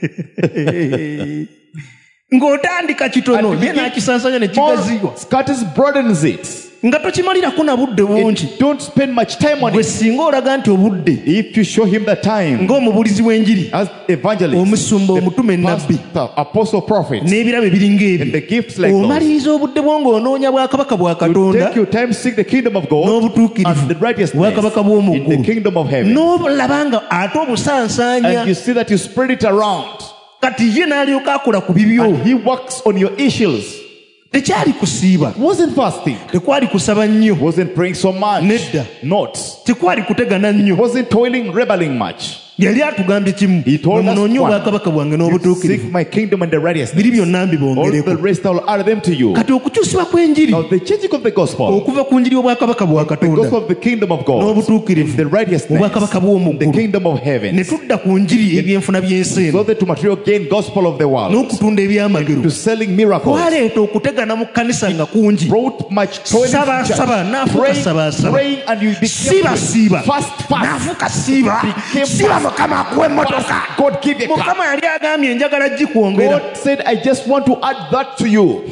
ng'otandika kitono ye n'akisansanya ne kigaziwa Curtis broadens it. nga tokimalirako na budde bungi Don't spend much time on gwe it. singa olaga nti obudde If you show him the time ng'omubulizi w'enjiri as evangelist, omusumba omutume nabbi pastor, apostle, prophet, n'ebirabo ebiringa and the ebyo gifts like those, omaliriza obudde bwo ng'onoonya bwakabaka bwa katonda take your time to seek the kingdom of God n'obutuukirivu and the righteousness bwakabaka bw'omu in the ggulu kingdom of heaven. n'olaba nga ate obusansaanya And you see that you spread it around. kati ye n'alyoka akola ku bibyo And he works on your issues. tekyali kusiiba Wasn't fasting. tekwali kusaba nnyo Wasn't praying so much. Nedda. Not. tekwali kutegana nnyo Wasn't toiling, rebelling much. yali atugambye kimu He told us munoonye one. obwakabaka bwange You n'obutuukirivu seek my kingdom and the righteousness. biri byonna All the mbibongereko rest I will add them to you. kati okukyusibwa kw'enjiri Now the changing of the gospel, okuva ku njiri y'obwakabaka bwa the katonda gospel of the kingdom of God, n'obutuukirivu the righteousness, obwakabaka bw'omu the ggulu kingdom of ne heaven, tudda ku njiri ebyenfuna by'ensi eno so that to material gain gospel of the world, n'okutunda ebyamagero to selling miracles, kwaleeta okutegana mu kkanisa nga kungi brought much toiling, Saba, saba, naafuuka saba, saba. praying, and you siiba became siiba fast. naafuuka siiba Became siiba fast. mukama akuwa emmotoka God give you a car. mukama yali agambye njagala gikwongera God said, I just want to add that to you.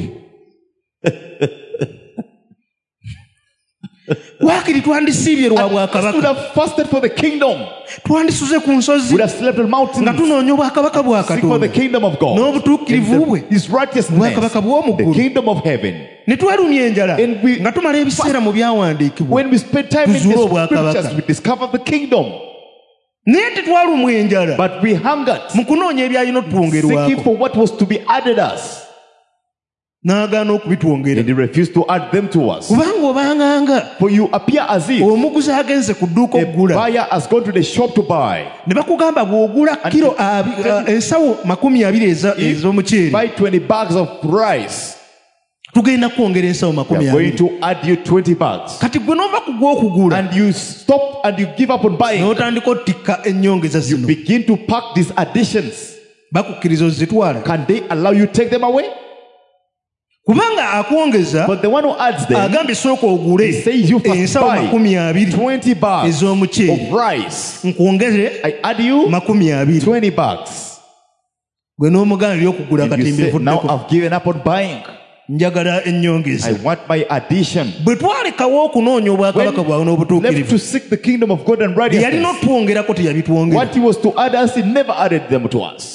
waakiri twandisiibye lwa And us would bwakabaka have fasted for the kingdom. twandisuze ku nsozi Would have slept on mountains. nga tunoonya obwakabaka bwa Seek for the katonda kingdom of God. n'obutuukirivu And bwe His righteousness. obwakabaka bw'omu The ggulu kingdom of heaven. ne twalumya enjala And we- nga tumala ebiseera mu byawandiikibwa When we spend time in the Tuzuule obwakabaka. scriptures, we discover the kingdom. naye tetwalumwa enjala But we hungered, mu kunoonya ebyalina seeking otwongerwako for what was to be added us. n'agaana okubitwongera And He refused to add them to us. kubanga obanganga For you appear as if omuguzi agenze ku dduuka a okugula buyer has gone to the shop to buy. ne bakugamba bw'ogula kiro ensawo 20 ez'omuceeri Buy 20 bags of rice. tugenda kwongera ensawo We are going 20 to add you 20 bags. kati gwe n'ova ku gw'okugula And you stop and you give up on buying. n'otandika otikka ennyongeza zino Begin to pack these additions. bakukkiriza ozitwala Can they allow you to take them away? kubanga akwongeza But the one who adds them, agambye sooka ogule he says you first ensawo buy 20 20 bags ez'omuceeri of rice. nkwongere I add you 20 20 bags. gwe n'omuganda ly'okugula And kati you say, now mbivuddeko I've given up on buying. njagala I ennyongeza want my addition. bwe twalekawo okunoonya obwakabaka bwawe Left n'obutuukirivu to seek the kingdom of God and yalina righteousness. otwongerako teyabitwongera What he was to add us, he never added them to us.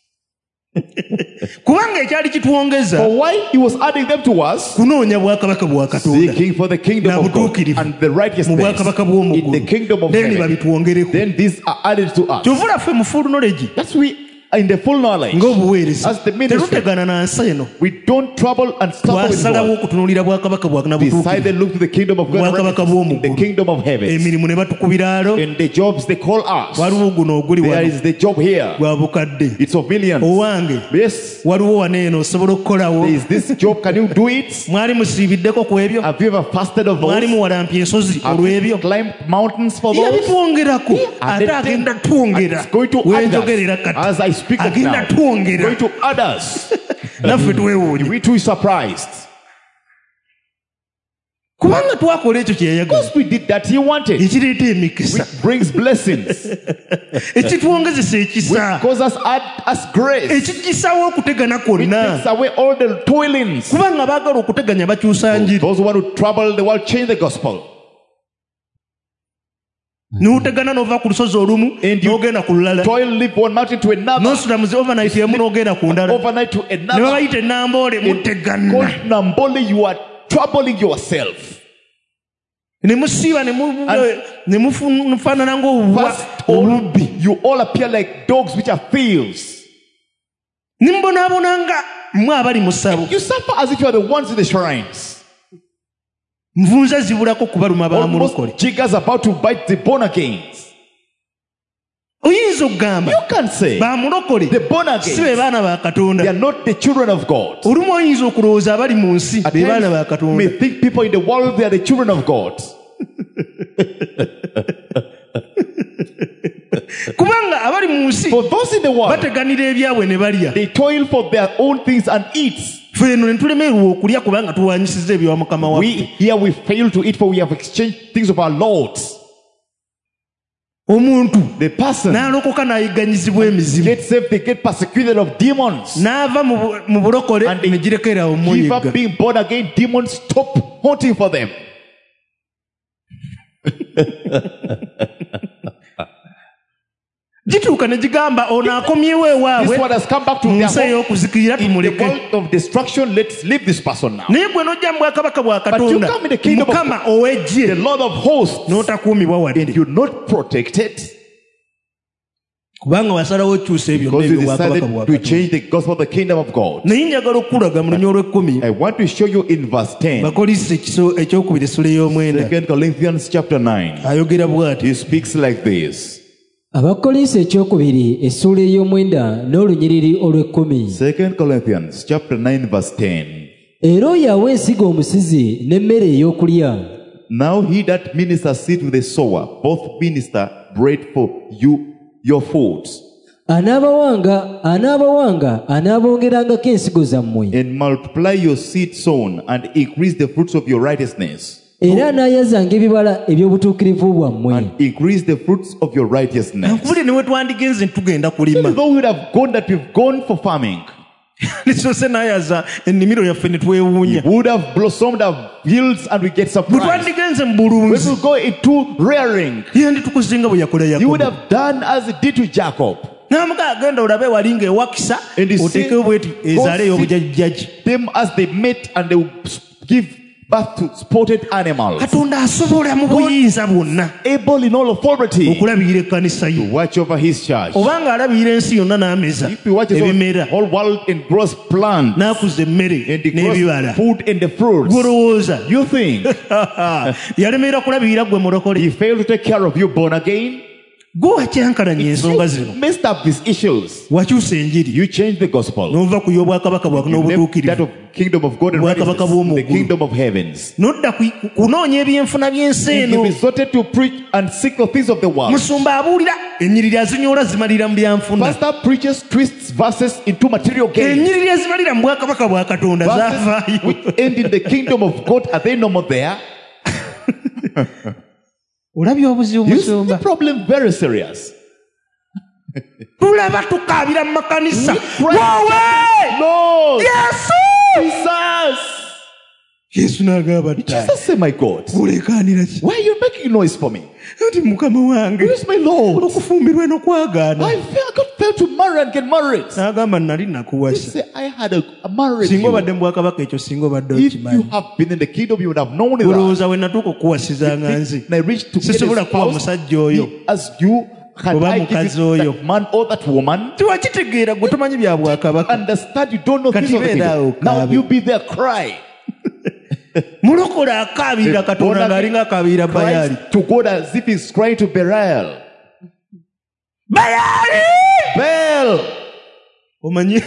kubanga ekyali kitwongeza For why he was adding them to us? kunoonya bwakabaka bwa katonda Seeking for the kingdom na of God butuukirivu and the mu righteousness bwakabaka bw'omu in the kingdom ggulu of then heaven. babitwongereko Then these are added to us. kyovula ffe mu full knowledge That's we are in the full knowledge. ng'obuweereza As the ministry, tetutegana na nsi eno we don't trouble and suffer with twasalawo God. okutunuulira bwakabaka bwa na butuukirivu Decided look to the kingdom of God and Bwakabaka righteousness bw'omu in the ggulu. kingdom of heaven. emirimu ne batukubira alo In the jobs they call us. waliwo guno oguli There wano is the job here. gwa bukadde It's of millions. owange Yes. waliwo wano eno osobola okukolawo There is this job. Can you do it? mwali musiibiddeko ku ebyo Have you ever fasted of mwali those? muwalampya ensozi Have you olw'ebyo climbed mountains for those? yabitwongerako And ate then- agenda and twongera it's going to add wenjogerera us. kati As I speak of agenda now, twongera going to add us. naffe twewuunye We too surprised. kubanga twakola ekyo kyeyagala Because we did that he wanted. ekireeta emikisa Which brings blessings. ekitwongezesa ekisa Which causes us grace. ekigisawo okutegana Which kwonna takes away all the toilings. kubanga baagala okuteganya bakyusa njiri Those who want to trouble the world, change the gospel. n'otegana n'ova ku lusozi olumu And you n'ogenda ku lulala Toil, live one mountain to another. n'osula muzi overnight emu n'ogenda ku ndala Overnight to ne another. babayita enamboole mutegana Called Namboli, you are troubling yourself. ne musiiba ne mufaanana ng'obubwa First, all, you all appear like dogs which are thieves. ne mubonaabona nga mmwe abali mu ssabo You suffer as if you are the ones in the shrines. nvunza zibulako kubaluma bamulokole Almost jiggers about to bite the born agains. oyinza okugamba You can say bamulokole the born si be again. baana ba They are katonda not the children of God. olumu oyinza okulowooza abali mu nsi At be baana ba times, you may katonda think people in the world they are the children of God. kuba kubanga abali mu nsi For those in the world, bateganira ebyabwe ne balya they toil for their own things and eat. ffe eno ne tulemerwa okulya kubanga tuwanyisiza ebya mukama waffe. We fail to eat, for we have exchanged things of our lords. Omuntu The person n'alokoka n'ayigganyizibwa emizimu gets saved, they get persecuted of demons. n'ava mu bulokole And they ne girekera Give omuyigga. up being born again, demons stop haunting for them. Gituuka ne gigamba ono akomyewo This ewaabwe one has come back to mu their nsi home. ey'okuzikirira In the tumuleke. world of destruction, let's leave this person now. Naye gwe n'ojja mu bwakabaka bwa But you Katonda come in the kingdom of Mukama The ow'eggye Lord of hosts, n'otakuumibwa wadde and you're not protected kubanga wasalawo okyusa ebyo because you n'ebyo bwakabaka bwa decided to Katonda. change the gospel of the kingdom of God. Naye njagala okukulaga mu lunya olw'ekkumi I want to show you in verse 10, Bakolisi ekyokubiri essula ey'omwenda 2 Corinthians chapter 9. ayogera bw'ati. He speaks like this. abakolinso ekyokubiri essuula ey'omwenda n'olunyiriri olw'ekkumi. 2 Corinthians chapter 9 verse 10. Era oyo awa ensigo omusizi n'emmere ey'okulya. Now he that ministers seed to the sower, both minister bread for you, your food, Anaabawanga anaabongerangako ensigo zammwe. and multiply your seed sown, and increase the fruits of your righteousness, Era anaayazanga ebibala eby'obutuukirivu bwammwe. and increase the fruits of your righteousness. Nkubulire ne we twandigenze tugenda kulima Though we would have gone that we've gone for farming, nisose n'ayaza ennimiro yaffe ne we twewuunya. would have blossomed our yields and we get Bwe surprised. twandigenze mu When bulunzi we go into rearing, yanditukuzinga bwe yakola you would Yakobo. have done as it did to Jacob. N'amuga agenda olabe wali ng'ewakisa And you see, oteekewo bweti ezaale ey'obujajjaji. Them as they met and they would give birth to spotted animals. Katonda asobola mu buyinza bwonna Able in all authority okulabirira ekkanisa to ye. watch over his church. Obanga alabirira ensi yonna n'ameza If he watches over ebimera the whole world and grows plant n'akuza emmere and he grows n'ebibala food and the fruits, gwolowooza you think yalemerera kulabirira gwe mulokole he failed to take care of you born again? gwe wakyankalanya ensonga zino You messed up these issues. wakyusa enjiri You changed the gospel. n'ova ku y'obwakabaka bwako You left that n'obutuukirivu of kingdom of God and Bwakabaka righteousness, bw'omu the ggulu. kingdom of heavens. n'odda kunoonya ebyenfuna by'ensi And you eno. resorted to preach and seek the things of the world. Musumba abuulira ennyiriri azinyoola zimalira mu byanfuna. Pastor preaches, twists verses into material gain. Ennyiriri ezimalira mu bwakabaka bwa Katonda Verses zaavaayo. which end in the kingdom of God, are they no more there? Olabye obuzibu You see the musumba. problem very serious. Tulaba tukaabira mu makanisa. Christ- Wowe! Lord, Yesu! Jesus, Yesu n'agamba ttayi. Jesus, say my God, Oleekaanira ki? why are you making noise for me? Nti mukama wange. Where is my Lord? Okufumbirwa eno kwagaana. I failed to marry and get married. N'agamba nali You nakuwasa. say I had a marriage. Singa You. obadde mu bwakabaka ekyo singa obadde If you okimanyi. have been in the kingdom, you would have known that. Olowooza we natuuka okukuwasizanga nzi. And I reached to get Sisobola a kuwa spouse musajja oyo. as you can Oba I give mukazi you oyo. that man or that woman. Tiwakitegeera gwe tomanyi bya bwakabaka. Understand you don't know Kati things of the beera awo kingdom. Now kaabe. you be there, cry. Mulokole akaabirira Katonda ng'alinga akaabirira Bayaali. Cries to God as if he's crying to Belial. Bayaali! Baal! Omanyi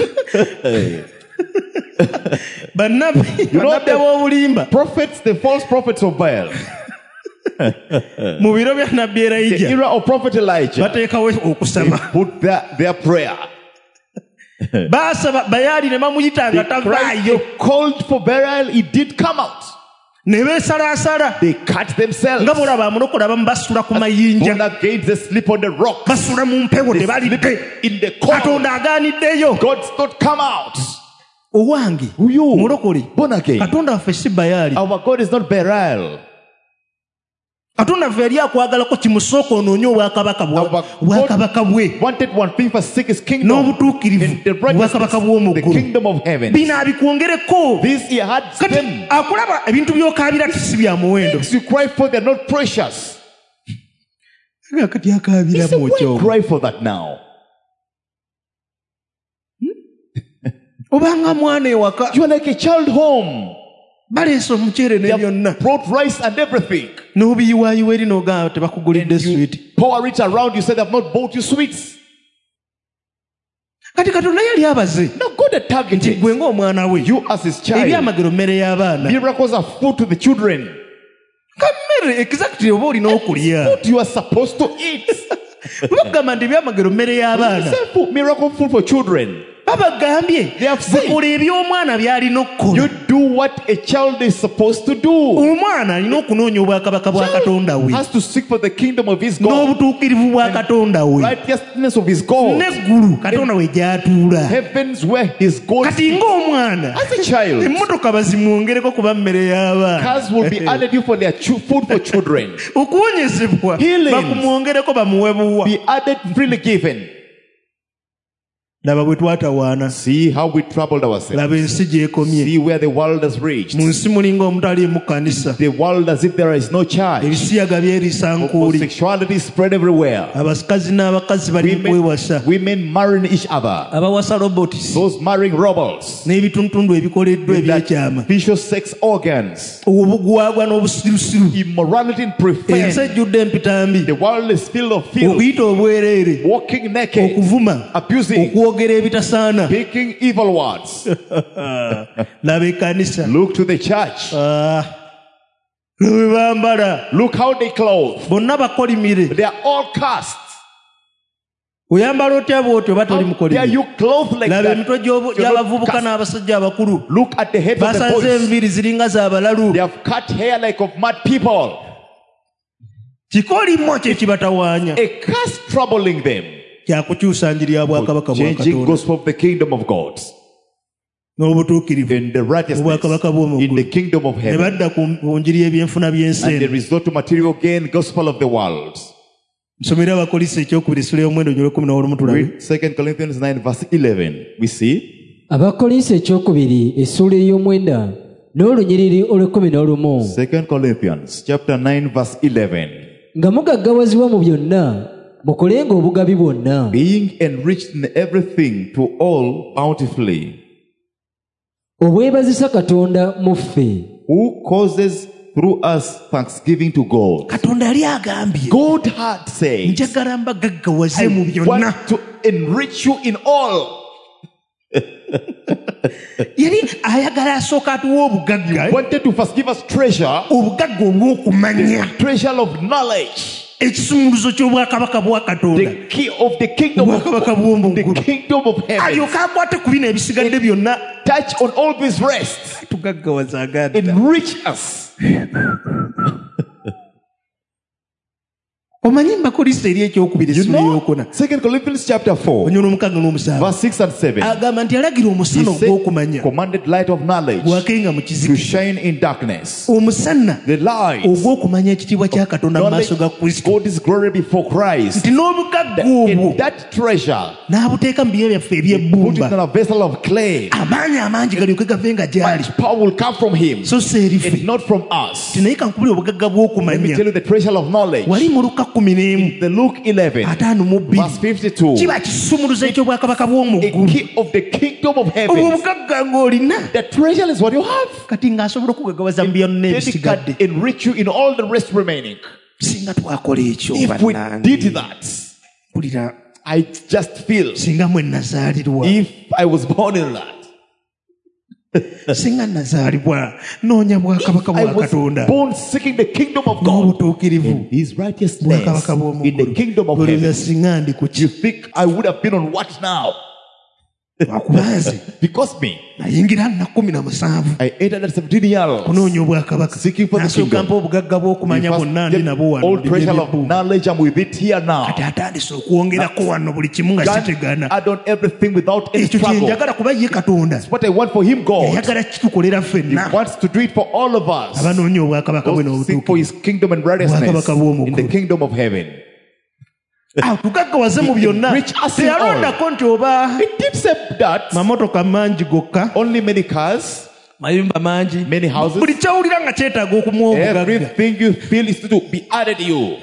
bannabbi know bannabbi the- ab'obulimba Prophets, the false prophets of Baal. mu biro bya nabbi The Erayija era of prophet Elijah. bateekawo okusaba. Put their prayer. Baasaba Bayaali ne bamuyita nga tavaayo. They called for Belial, he did come out. Ne beesalaasala They cut themselves. nga bw'olaba amulokola abamu basula ku mayinja, Born again, they sleep on the rock. basula mu mpewo They tebalidde. sleep in the cold. Katonda agaaniddeyo. God's not come out. Owange You, mulokole, born again. Katonda waffe si Bayaali. Our God is not Belial. Katonda ffe yali akwagalako kimusooka onoonye obwakabaka bwe Wanted one thing for seek his kingdom. n'obutuukirivu And the obwakabaka righteousness, the bw'omu ggulu. kingdom of heaven. Bino abikwongereko. This he had Kati them. akulaba ebintu by'okaabira ti si bya muwendo. Things you cry for, they're not precious. Kati He akaabira said, mu why kyogo. cry for that now? Obanga mwana ewaka You are like a child home. baleese omuceere They ne have byonna brought rice and everything. n'obiyiwaayiwa eri n'ogamba tebakugulidde switi. Pour it around, you say they have not bought you sweets. Kati Katonda yali abaze Now God had nti targeted gwe ng'omwana we you as his child. ebyamagero mmere y'abaana. Miracles are food to the children. Ka mmere exactly oba olina okulya. Food you are supposed to eat. bagamba nti ebyamagero mmere y'abaana Miracle food for children. babagambye They have said, mukola eby'omwana by'alina okukola. you do what a child is supposed to do. Omwana alina okunoonya obwakabaka bwa Katonda we Has to seek for the kingdom of his God, n'obutuukirivu bwa Katonda we righteousness of his God, n'eggulu Katonda we gy'atuula. heavens where his God Kati is. ng'omwana As a child, emmotoka bazimwongereko kuba mmere y'abaana. cars will be added you for their food for children. Okuwonyezebwa Healings. bakumwongereko bamuwe buwa. Be added freely given. Laba bwe twatawaana, See how we troubled ourselves. laba ensi gy'ekomye. See where the world has reached. Mu nsi mulinga omutali mu kkanisa, The world as if there is no church. ebisiyaga byeriisa nkuuli, Homosexuality spread everywhere. abakazi n'abakazi bali mu kwewasa, Women marrying each other. abawasa robotisi Those marrying robots. n'ebitundutundu ebikoleddwa ebyekyama, Visual sex organs. obugwagwa n'obusirusiru. Immorality and Ensi preference. ejjudde empitambi, The world is filled of filth. okuyita obwereere, Walking naked. okuvuma, Abusing. okwogera ebitasaana. Speaking evil words. Laba ekkanisa, Look to the church. bwe bambala, Look how they clothe. bonna bakolimire. They are all cast. Oyambala otya bw'otyo oba toli How dare mukolimire? you clothe like Laba that? emitwe gy'abavubuka n'abasajja abakulu, Look at the heads of the basaze boys. enviiri ziringa za balalu. They have cut hair like of mad people. Kikolimo kye kibatawaanya, A curse troubling them. kyakukyusa njiri ya bwakabaka bwa Changing Katonda gospel of the kingdom of God. n'obutuukirivu In the righteousness. obwakabaka In bw'omu the ggulu. kingdom of Ne heaven. badda ku njiri y'ebyenfuna by'ensi And they eno. resort to material gain, gospel of the world. Nsomera Abakolisi ekyokubiri essula y'omwenda ogyo olw'ekkumi n'olumu tulabe. Read 2 Corinthians 9 verse 11. We see. Abakolinsi ekyokubiri essuula ey'omwenda n'olunyiriri olw'ekkumi n'olumu. 2 Corinthians chapter 9 verse 11. Nga mugaggawazibwa mu byonna mukolenga obugabi bwonna. Being enriched in everything to all bountifully. Obwebazisa Katonda mu ffe. Who causes through us thanksgiving to God. Katonda yali agambye, God had said, njagala mbagaggawaze mu I byonna. want to enrich you in all. Yali ayagala asooka atuwa obugagga, Wanted to first give us treasure, obugagga obw'okumanya, treasure of knowledge, ekisumuluzo ky'obwakabaka bwa Katonda, the key of the kingdom of obwakabaka bw'omu the ggulu. kingdom of heaven. Alyoke akwate ku bino ebisigadde byonna, Touch on all these rests, tugaggawaza agadda. enrich us. Omanyi Bakolisi eri ekyokubiri You essula know, ey'okuna 2 Corinthians chapter 4, onyola omukaaga n'omusanvu, verse 6 and 7. agamba nti yalagira He omusana said, ogw'okumanya commanded light of knowledge gwakenga mu to kizikiza, shine in darkness. omusana The light, ogw'okumanya ekitiibwa kya Katonda mu knowledge maaso ga Kristo, God's glory before Christ. nti n'obugagga obwo In that treasure, n'abuteeka mu bibya byaffe put it eby'ebbumba, in a vessel of clay. amaanyi amangi galyoke gave nga gy'ali, Much power will come from him, so si eri and ffe. not from us. Ti naye kankubira obugagga Let me bw'okumanya, tell you the treasure of knowledge. wali mu Luka 11 The Luke 11, 5 verse 52. kiba kisumuluzo eky'obwakabaka bw'omu A ggulu. key of the kingdom of Obwo heaven. obugagga ng'olina, The treasure is what you have. kati ng'asobola okugaggawaza mu byonna Then it ebisigadde. can enrich you in all the rest remaining. Singa twakola ekyo If we bannange, did that, mpulira I just feel singa mwe nazaalirwa, if I was born in that, singa nazaalibwa noonya bwakabaka I bwa was Katonda born seeking the kingdom of God, n'obutuukirivu His righteousness bwakabaka bw'omu in the kingdom of ggulu. heaven. Singa ndi ku You think I would have been on what now? kiwakubanze Because me, nayingira na 17 I entered at 17 years. kunoonya obwakabaka, Seeking for the nasooka kingdom. mpa obugagga bw'okumanya You bwonna first ndi get nabwo wano all ndi treasure of n'ebyebbuba. knowledge. I'm with it here now. Kati atandise okwongerako wano buli kimu nga Can't sitegana. add on everything without any Ekyo kye struggle. njagala kuba ye Katonda It's what I want for Him, God. yayagala kitukolera He ffenna wants to do it for all of us. abanoonya obwakabaka bwe Those who seek for n'obutuukirivu. His kingdom and righteousness Bwakabaka bw'omu in the ggulu. kingdom of heaven. Awo tugaggawaze mu byonna, Rich us in all. teyalondako nti oba It did say that mamotoka mangi gokka, only many cars, mayumba mangi, many houses, buli kyawulira nga kyetaaga okumuwa obugagga. everything you feel is to be added to you.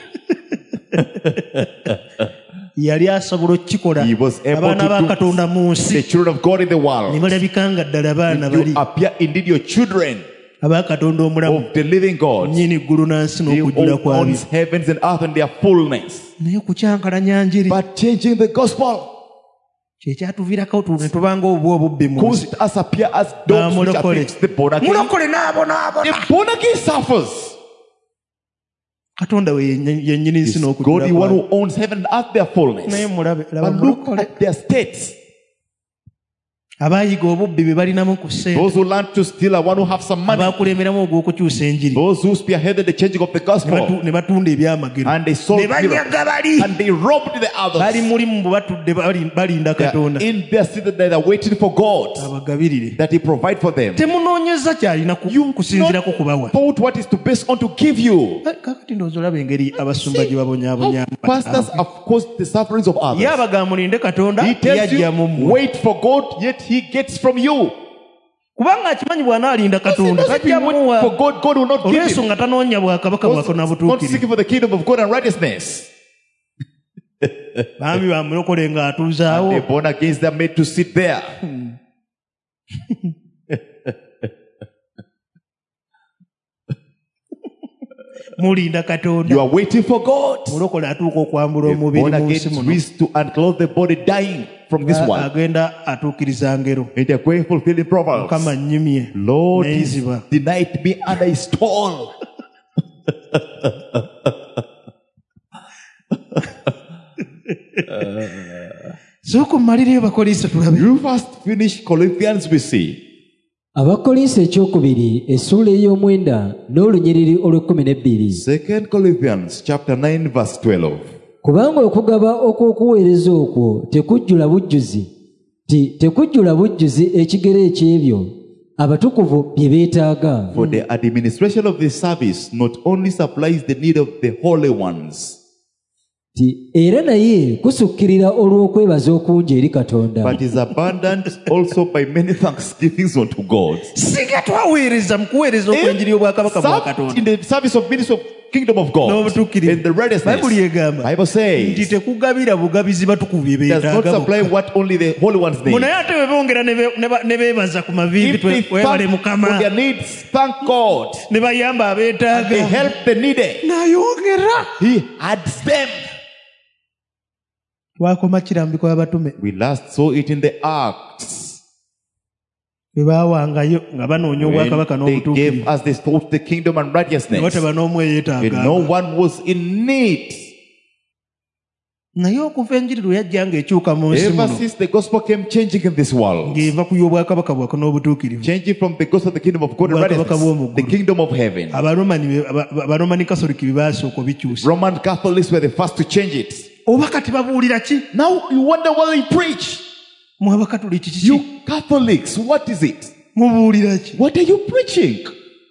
Yali asobola okukikola He was able abaana to ba do Katonda mu The nsi children of God in the ne world. balabika nga ddala baana You bali appear indeed your children aba Katonda omulamu, of the living God. nnyini ggulu n'ensi He n'okujjula who kwabyo. owns heavens and earth and their fullness. Naye kukyankalanya njiri But changing the gospel kye kyatuviirako ne tubanga obwo obubbi mu nsi. caused us appear as dogs which Mulokole. afflicts the born again. Mulokole n'abonaabona. The born again suffers. katonda we yennyini It's nsi God, the one n'okujjula who owns heaven and earth, their fullness. naye mulabe laba But look mulokole at their states. abaayiga obubbi be balinamu ku ssente Those who learn to steal are one who have some money. abaakulemberamu ogw'okukyusa enjiri Those who spearheaded the changing of the gospel. ne batunda ebyamagero And they sold ne banyaga bali and they robbed the bali others. mulimu bwe batudde balinda They are katonda in their seated there, they're waiting for God abagabirire that He provide for them. temunoonyeza kyalina kusinziirako kubawa Thought what is to base on to give you. kakati ndowooza olaba engeri abasumba gye babonyaabonya Pastors have caused the sufferings of others. ye abaga mulinde katonda He tells yajjamu you, mmwe wait for God, yet He gets from you. kubanga akimanyi bw'anaalinda Because he katonda knows if you wait tajjamuwa for God, God will not give olw'ensonga him. tanoonya bwakabaka bwako na Not butuukirivu seeking for the kingdom of God and righteousness. bambi bamulokole ng'atuuzaawo They're born against, they're made to sit there. mulinda katonda You are waiting for God. mulokole atuuka okwambula They're omubiri born mu nsi against muno risk to unclothe the body dying from this world. agenda atuukiriza ngero And they're going fulfilling Proverbs. mukama nnyimye Lord, He neyiziba denied me and I stole. sooka ommalirayo bakolinso tulabe You first finish Corinthians, we see. abakolinso ekyokubiri essuula ey'omwenda n'olunyiriri olw'12 2 Corinthians chapter 9 verse 12. kubanga okugaba okw'okuweereza okwo tekujjula bujjuzi ekigero eky'ebyo abatukuvu bye beetaaga For the administration of this service not only supplies the need of the holy ones, era naye kusukkirira olw'okwebaza okungi eri katonda but is abundant also by many thanksgivings unto God. singa twaweereza mu kuweereza okwenjiri obwakabaka bwa Served katonda in the service of ministry of kingdom of God n'obutuukirivu in the righteousness. bayibuli egamba Bible nti says tekugabira bugabizi batukuvu bye does not beetaaga supply bokka. what only the holy ones need. munaye ate bwe bongera ne beebaza ku maviivi If they twebale thank mukama for their needs, thank God. ne bayamba abeetaaga They help the needy. n'ayongera He adds them. twakoma kirambiko y'abatume We last saw it in the Acts. bwe baawangayo nga banoonya obwakabaka When they gave n'obutuukirivu us this thought, the kingdom and ne righteousness. wataba n'omu And eyeetaaga no one was in need. naye okuva enjiri lwe yajja ng'ekyuka mu nsi Ever muno since the gospel came changing in this world, ng'eva ku y'obwakabaka bwako n'obutuukirivu changing from the gospel of the kingdom of God and Bwakabaka righteousness, bw'omu the ggulu. kingdom of heaven. abaromani kasoliki bye baasooka obikyusa Roman Catholics were the first to change it. oba kati babuulira ki Now you wonder what they preach. mu abakatoliki kiki You Catholics, what is it? mubuulira ki What are you preaching?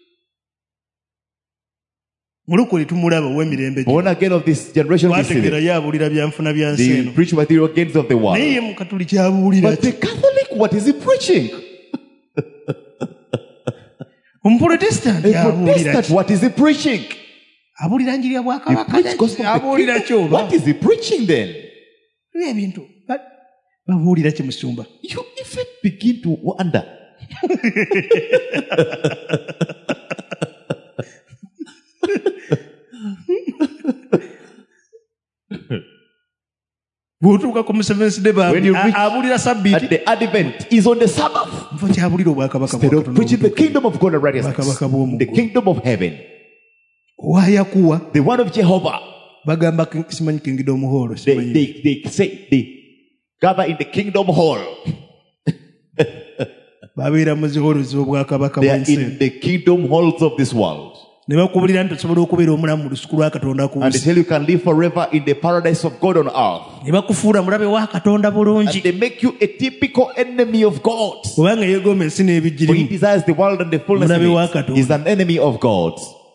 mulokole tumulaba ow'emirembe gye Born again of this generation, we see twategera them. ye abuulira byanfuna bya nsi They eno preach material gains of the naye world. ye mukatoliki abuulira But ki the Catholic, what is he preaching? omuprotesitanti A abuulira Protestant, ki what is he preaching? abuulira njiri ya He bwakabaka preaches gospel of the abuulira ki kingdom. oba What is he preaching then? ebintu babuulira ki musumba You even begin to wonder. bw'otuuka ku Seventh Day When you reach abuulira at sabbiiti the Advent is on the Sabbath. nfa kyabuulira obwakabaka Instead of preaching the bwa kingdom of God and righteousness, Bakabaka bw'omu the ggulu. kingdom of heaven, owayakuwa the one of Jehovah. bagamba simanyi kingdom hall simanyi They gather in the kingdom hall. babeera mu ziholo z'obwakabaka They are bw'ensi in the kingdom halls of this world. ne bakubulira nti osobola okubeera omulamu mu lusuku lwa katonda ku And they nsi tell you can live forever in the paradise of God on earth. ne bakufuula mulabe wa katonda And bulungi they make you a typical enemy of God. kubanga yeegomba ensi For he n'ebigirimu desires the world and the fullness of Mulabe wa it. Katonda. He's an enemy of God.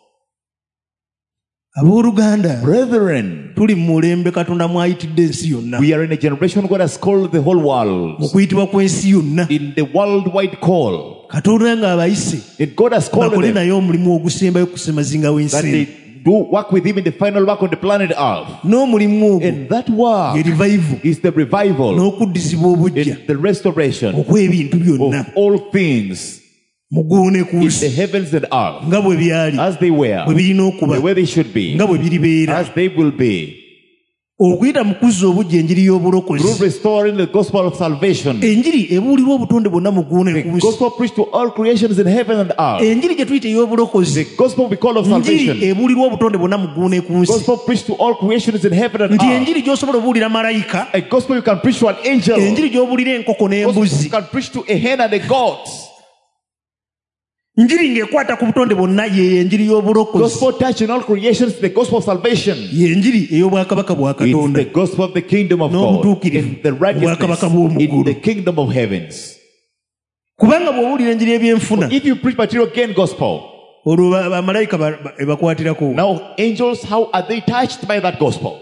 abooluganda Brethren, tuli mu mulembe katonda mwayitidde ensi yonna we are in a generation God has called the whole mu world. kuyitibwa kw'ensi yonna In the worldwide call. katonda ng'abayise And God has called bakole them naye omulimu ogusembayo ku ssemazinga that w'ensi they eno do work with him in the final work on the planet Earth. n'omulimu ogwo And that work ye revival is the revival n'okuddizibwa obujja and the restoration okw'ebintu byonna of all things mu ggulu ne ku in the nsi heavens and earth nga bwe byali as they were, bwe birina okuba the way they should be, nga bwe biribeera as they will be. okuyita mu kuzza obujja enjiri through y'obulokozi. restoring the gospel of salvation. Enjiri ebuulirwa obutonde bwonna mu ggulu ne The ku nsi. gospel preached to all creations in heaven and earth. Enjiri gye tuyita ey'obulokozi. The gospel we call of Enjiri salvation. ebuulirwa obutonde bwonna mu ggulu ne ku nsi. Gospel preached to all creations in heaven and Nti earth. enjiri gy'osobola obuulira malayika, A gospel you can preach to an angel. enjiri gy'obuulira enkoko Gospel you n'embuzi. can preach to a hen and a goat. Njiri ng'ekwata ku butonde bwonna ye enjiri y'obulokozi. Gospel touching all creations, the gospel of salvation. Ye enjiri ey'obwakabaka bwa It's Katonda. the gospel of the kingdom of God. N'obutuukirivu In the righteousness. obwakabaka bw'omu In ggulu. the kingdom of heavens. Kubanga bw'owulira enjiri ebyenfuna, If you preach material gain gospel, olwo bamalayika ebakwatirako. now angels, how are they touched by that gospel?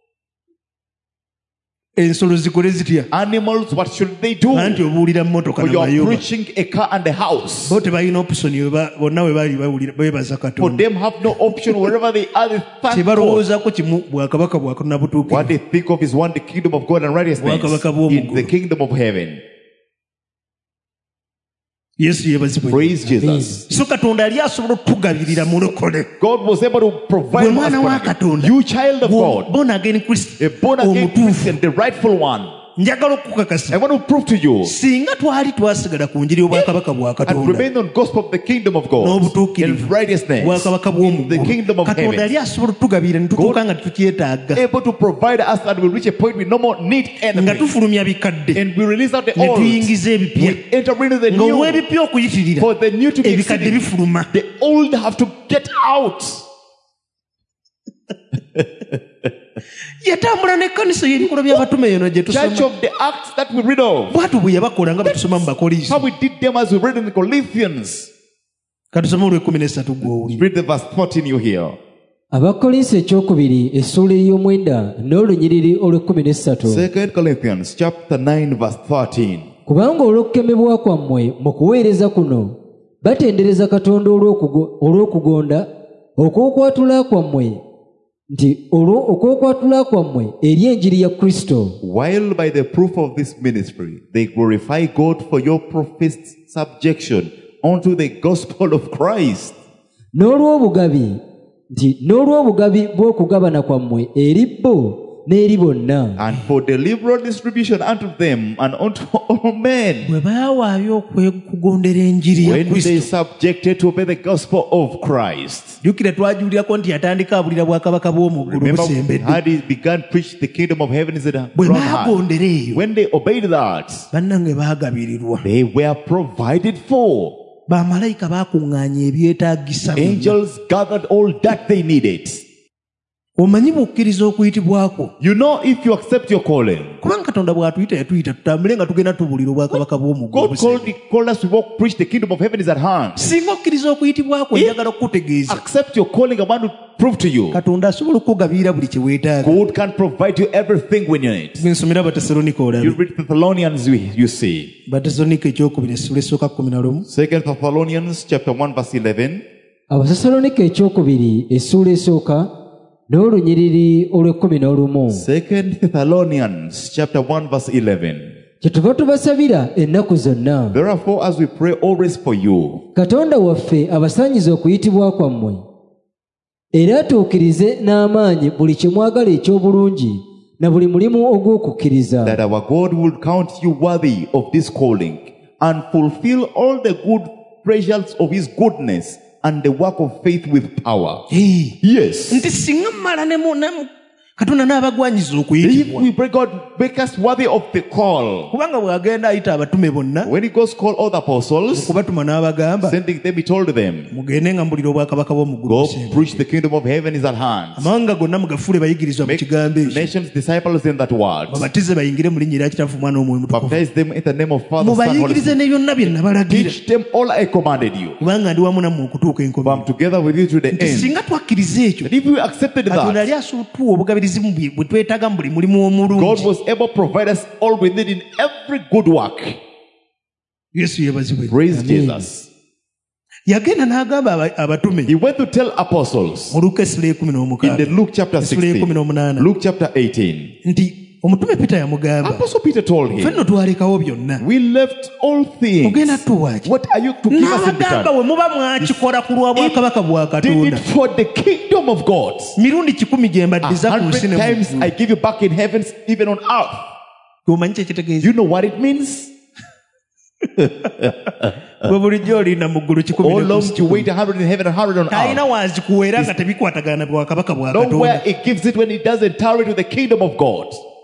Ensolo zikole zitya? Animals, what should they do? Anti obuulira mmotoka For you are n'amayumba. preaching a car and a house. Bo tebalina opusoni bonna we bali beebaza For Katonda. them have no option wherever they are, they thank God. Tebalowoozaako kimu bwakabaka bwa Katonda butuukirivu. What they think of is one, the kingdom of God and righteousness. Bwakabaka bw'omu In the ggulu. kingdom of heaven. Yesu yeebazibwe. Praise Jesus. So Katonda yali asobola okutugabirira mulokole. God was able to provide Gwe mwana wa us for Katonda. you, child of God, Born again Christ. a born again Omutuufu. Christian, the rightful one. Njagala I okukakasa. want to prove to you Singa twali twasigala ku njiri y'obwakabaka bwa and Katonda. remain on gospel of the kingdom of God N'obutuukirivu. and righteousness Bwakabaka bw'omu in the ggulu. kingdom of Katonda heaven. yali asobola okutugabira ne tutuuka nga tetukyetaaga. Able to provide us and we reach a point we no more need Nga anything. tufulumya bikadde. And we release out the Ne old. tuyingiza ebipya. We enter into the Nga new. olw'ebipya okuyitirira. For the new to be Ebikadde exceeding, bifuluma. the old have to get out. Yatambula n'ekkanisa y'ebikola by'abatume yono gye Church tusoma. of the Acts that we read of. Bw'atu bwe yabakola nga bwe tusoma mu Bakolinso. How we did them as we read in the Corinthians. Katusome olw'ekkuminessatu gw'owulira. Read the verse 14 you hear. abakolinso ekyokubiri essuula ey'omwenda n'olunyiriri olw'ekkuminessatu. 2 Corinthians chapter 9 verse 13. Kubanga olw'okukemebwa kwammwe mu kuweereza kuno batendereza Katonda olw'okugonda okw'okwatula kwammwe nti okw'okwatula kwammwe eri enjiri ya Kristo. While by the proof of this ministry they glorify God for your professed subjection unto the gospel of Christ. N'olw'obugabi bw'okugabana kwammwe eri bo n'eri bonna. And for the liberal distribution unto them and unto all men. Bwe baawaayo okwekugondera enjiri ya When they Kristo. subjected to obey the gospel of Christ. Jjukira twajuulirako nti yatandika abulira bwakabaka bw'omu ggulu Remember busembedde. how he began to preach the kingdom of heaven is in a Bwe wrong hand. baagondera eyo When they obeyed that, bannange baagabirirwa. they were provided for. Bamalayika baakuŋŋaanya ebyetaagisa byonna. Angels gathered all that they needed. Omanyi bw'okkiriza okuyitibwa kwo. You know, if you accept your calling, Kubanga Katonda bw'atuyita yatuyita tutambule nga tugenda tubulira obwakabaka bw'omu ggulu God busembedde. called us to walk, preach the kingdom of heaven is at hand. Singa okkiriza okuyitibwa kwo njagala okukutegeeza. Accept your calling, I want to prove to you. Katonda asobola okukugabirira buli kye weetaaga. God can provide you everything we need. Nsomera Abatesalonika You olabe. read Thessalonians, you see. Batesalonika ekyokubiri essula esooka 11. 2 Thessalonians chapter 1 verse 11. Abasesalonika ekyokubiri essuula esooka n'olunyiriri olw'ekkumin'olumu. 2 Thessalonians chapter 1 verse 11. Kyetuva tubasabira ennaku zonna. Therefore, as we pray always for you, Katonda waffe abasanyiza okuyitibwa kwammwe era atuukirize n'amaanyi buli kye mwagala eky'obulungi na buli mulimu ogw'okukkiriza. that our God will count you worthy of this calling and fulfill all the good treasures of his goodness and the work of faith with power. Yes. Nti singa mmala ne Katonda n'abagwanyiza If okuyitibwa. we pray God make us worthy of the call. Kubanga bw'agenda ayita abatume bonna, When he goes call all the apostles, kubatuma n'abagamba, sending them, he told them, mugende nga mbulira obwakabaka bw'omu ggulu go busembedde. preach the kingdom of heaven is at hand. Amawanga gonna mugafuule bayigirizwa mu Make kigambo ekyo. nations disciples in that word. Babatize bayingire mu linnya lya Kitaafu Mwana Omwoyo Mutukuvu. Baptize them in the name of Father, Son, Holy Mubayigirize Spirit. ne byonna bye nabalagira. Teach them all I commanded you. Kubanga ndi wamu nammwe okutuuka For enkomerero. I'm together with you to the Nti end. singa twakkiriza ekyo, But if we accepted Katonda yali that, asobola okutuwa obugabirizi bwe twetaaga mu buli mulimu omulungi. God was able to provide us all we need in every good work. Yesu yeebazibwe. Praise Jesus. Yagenda n'agamba abatume He went to tell apostles mu Luka essula in the 16 Luke chapter essula 16, 18 Luke chapter 18, nti omutume Peter yamugamba Apostle Peter told him, fenno twalekawo byonna we left all things. ogenda tuwaki What are you to give us in n'abagamba return? we muba mwakikola ku lwa bwakabaka bwa Did Katonda it for the kingdom of God. mirundi 10 gye mbaddiza ku 100 nsi ne mu times ggulu. I give you back in heavens, even on earth. omanyi kyekitegeeza You know what it means? bwe bulijjo olinda mu ggulu 10 How ne ku long nsi do you wait 100 in heaven and 100 on talina earth? wazikuweera nga tebikwatagana na bwakabaka bwa Nowhere Katonda it gives it when it doesn't tarry to the kingdom of God.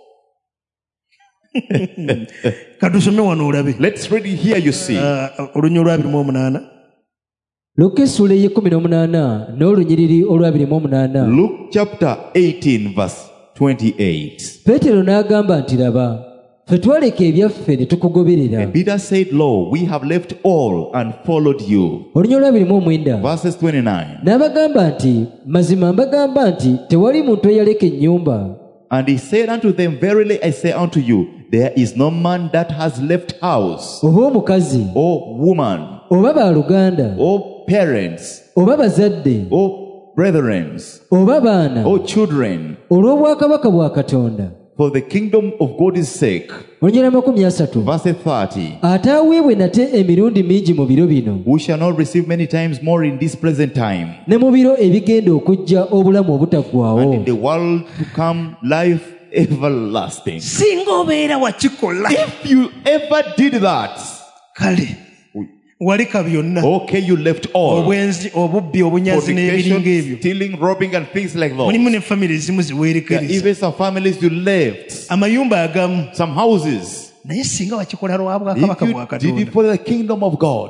katusome wano olabe Let's read it here, you see. olunya olwa 28 Luka essula ey'e18 n'olunyiriri olwa 28. Luke chapter 18, verse 28. Peetero n'agamba nti laba ffe twaleka ebyaffe ne tukugoberera. And Peter said, Lo, we have left all and followed you. Olunya olwa 29. Verses 29. N'abagamba nti mazima mbagamba nti tewali muntu eyaleka ennyumba And he said unto them, Verily I say unto you, there is no man that has left house, oba omukazi or woman, oba baaluganda or parents, oba bazadde or brethren, oba baana or children, olw'obwakabaka bwa Katonda. for the kingdom of God's sake. Olunya lwa 30. Verse 30. Ate aweebwe nate emirundi mingi mu biro bino We shall not receive many times more in this present time, ne mu biro ebigenda okujja obulamu obutaggwaawo. and in the world to come life everlasting. singa obeera wakikola If you ever did that, kale waleka byonna okay, you left all. obwenzi obubbi obunyazi n'ebiringa Fornication, ebyo stealing, robbing, and things like mulimu those. ne famire ezimu There are ziweerekeriza even some families you left, amayumba agamu some houses. naye singa wakikola lwa bwakabaka If bwa you did Katonda it for the kingdom of God,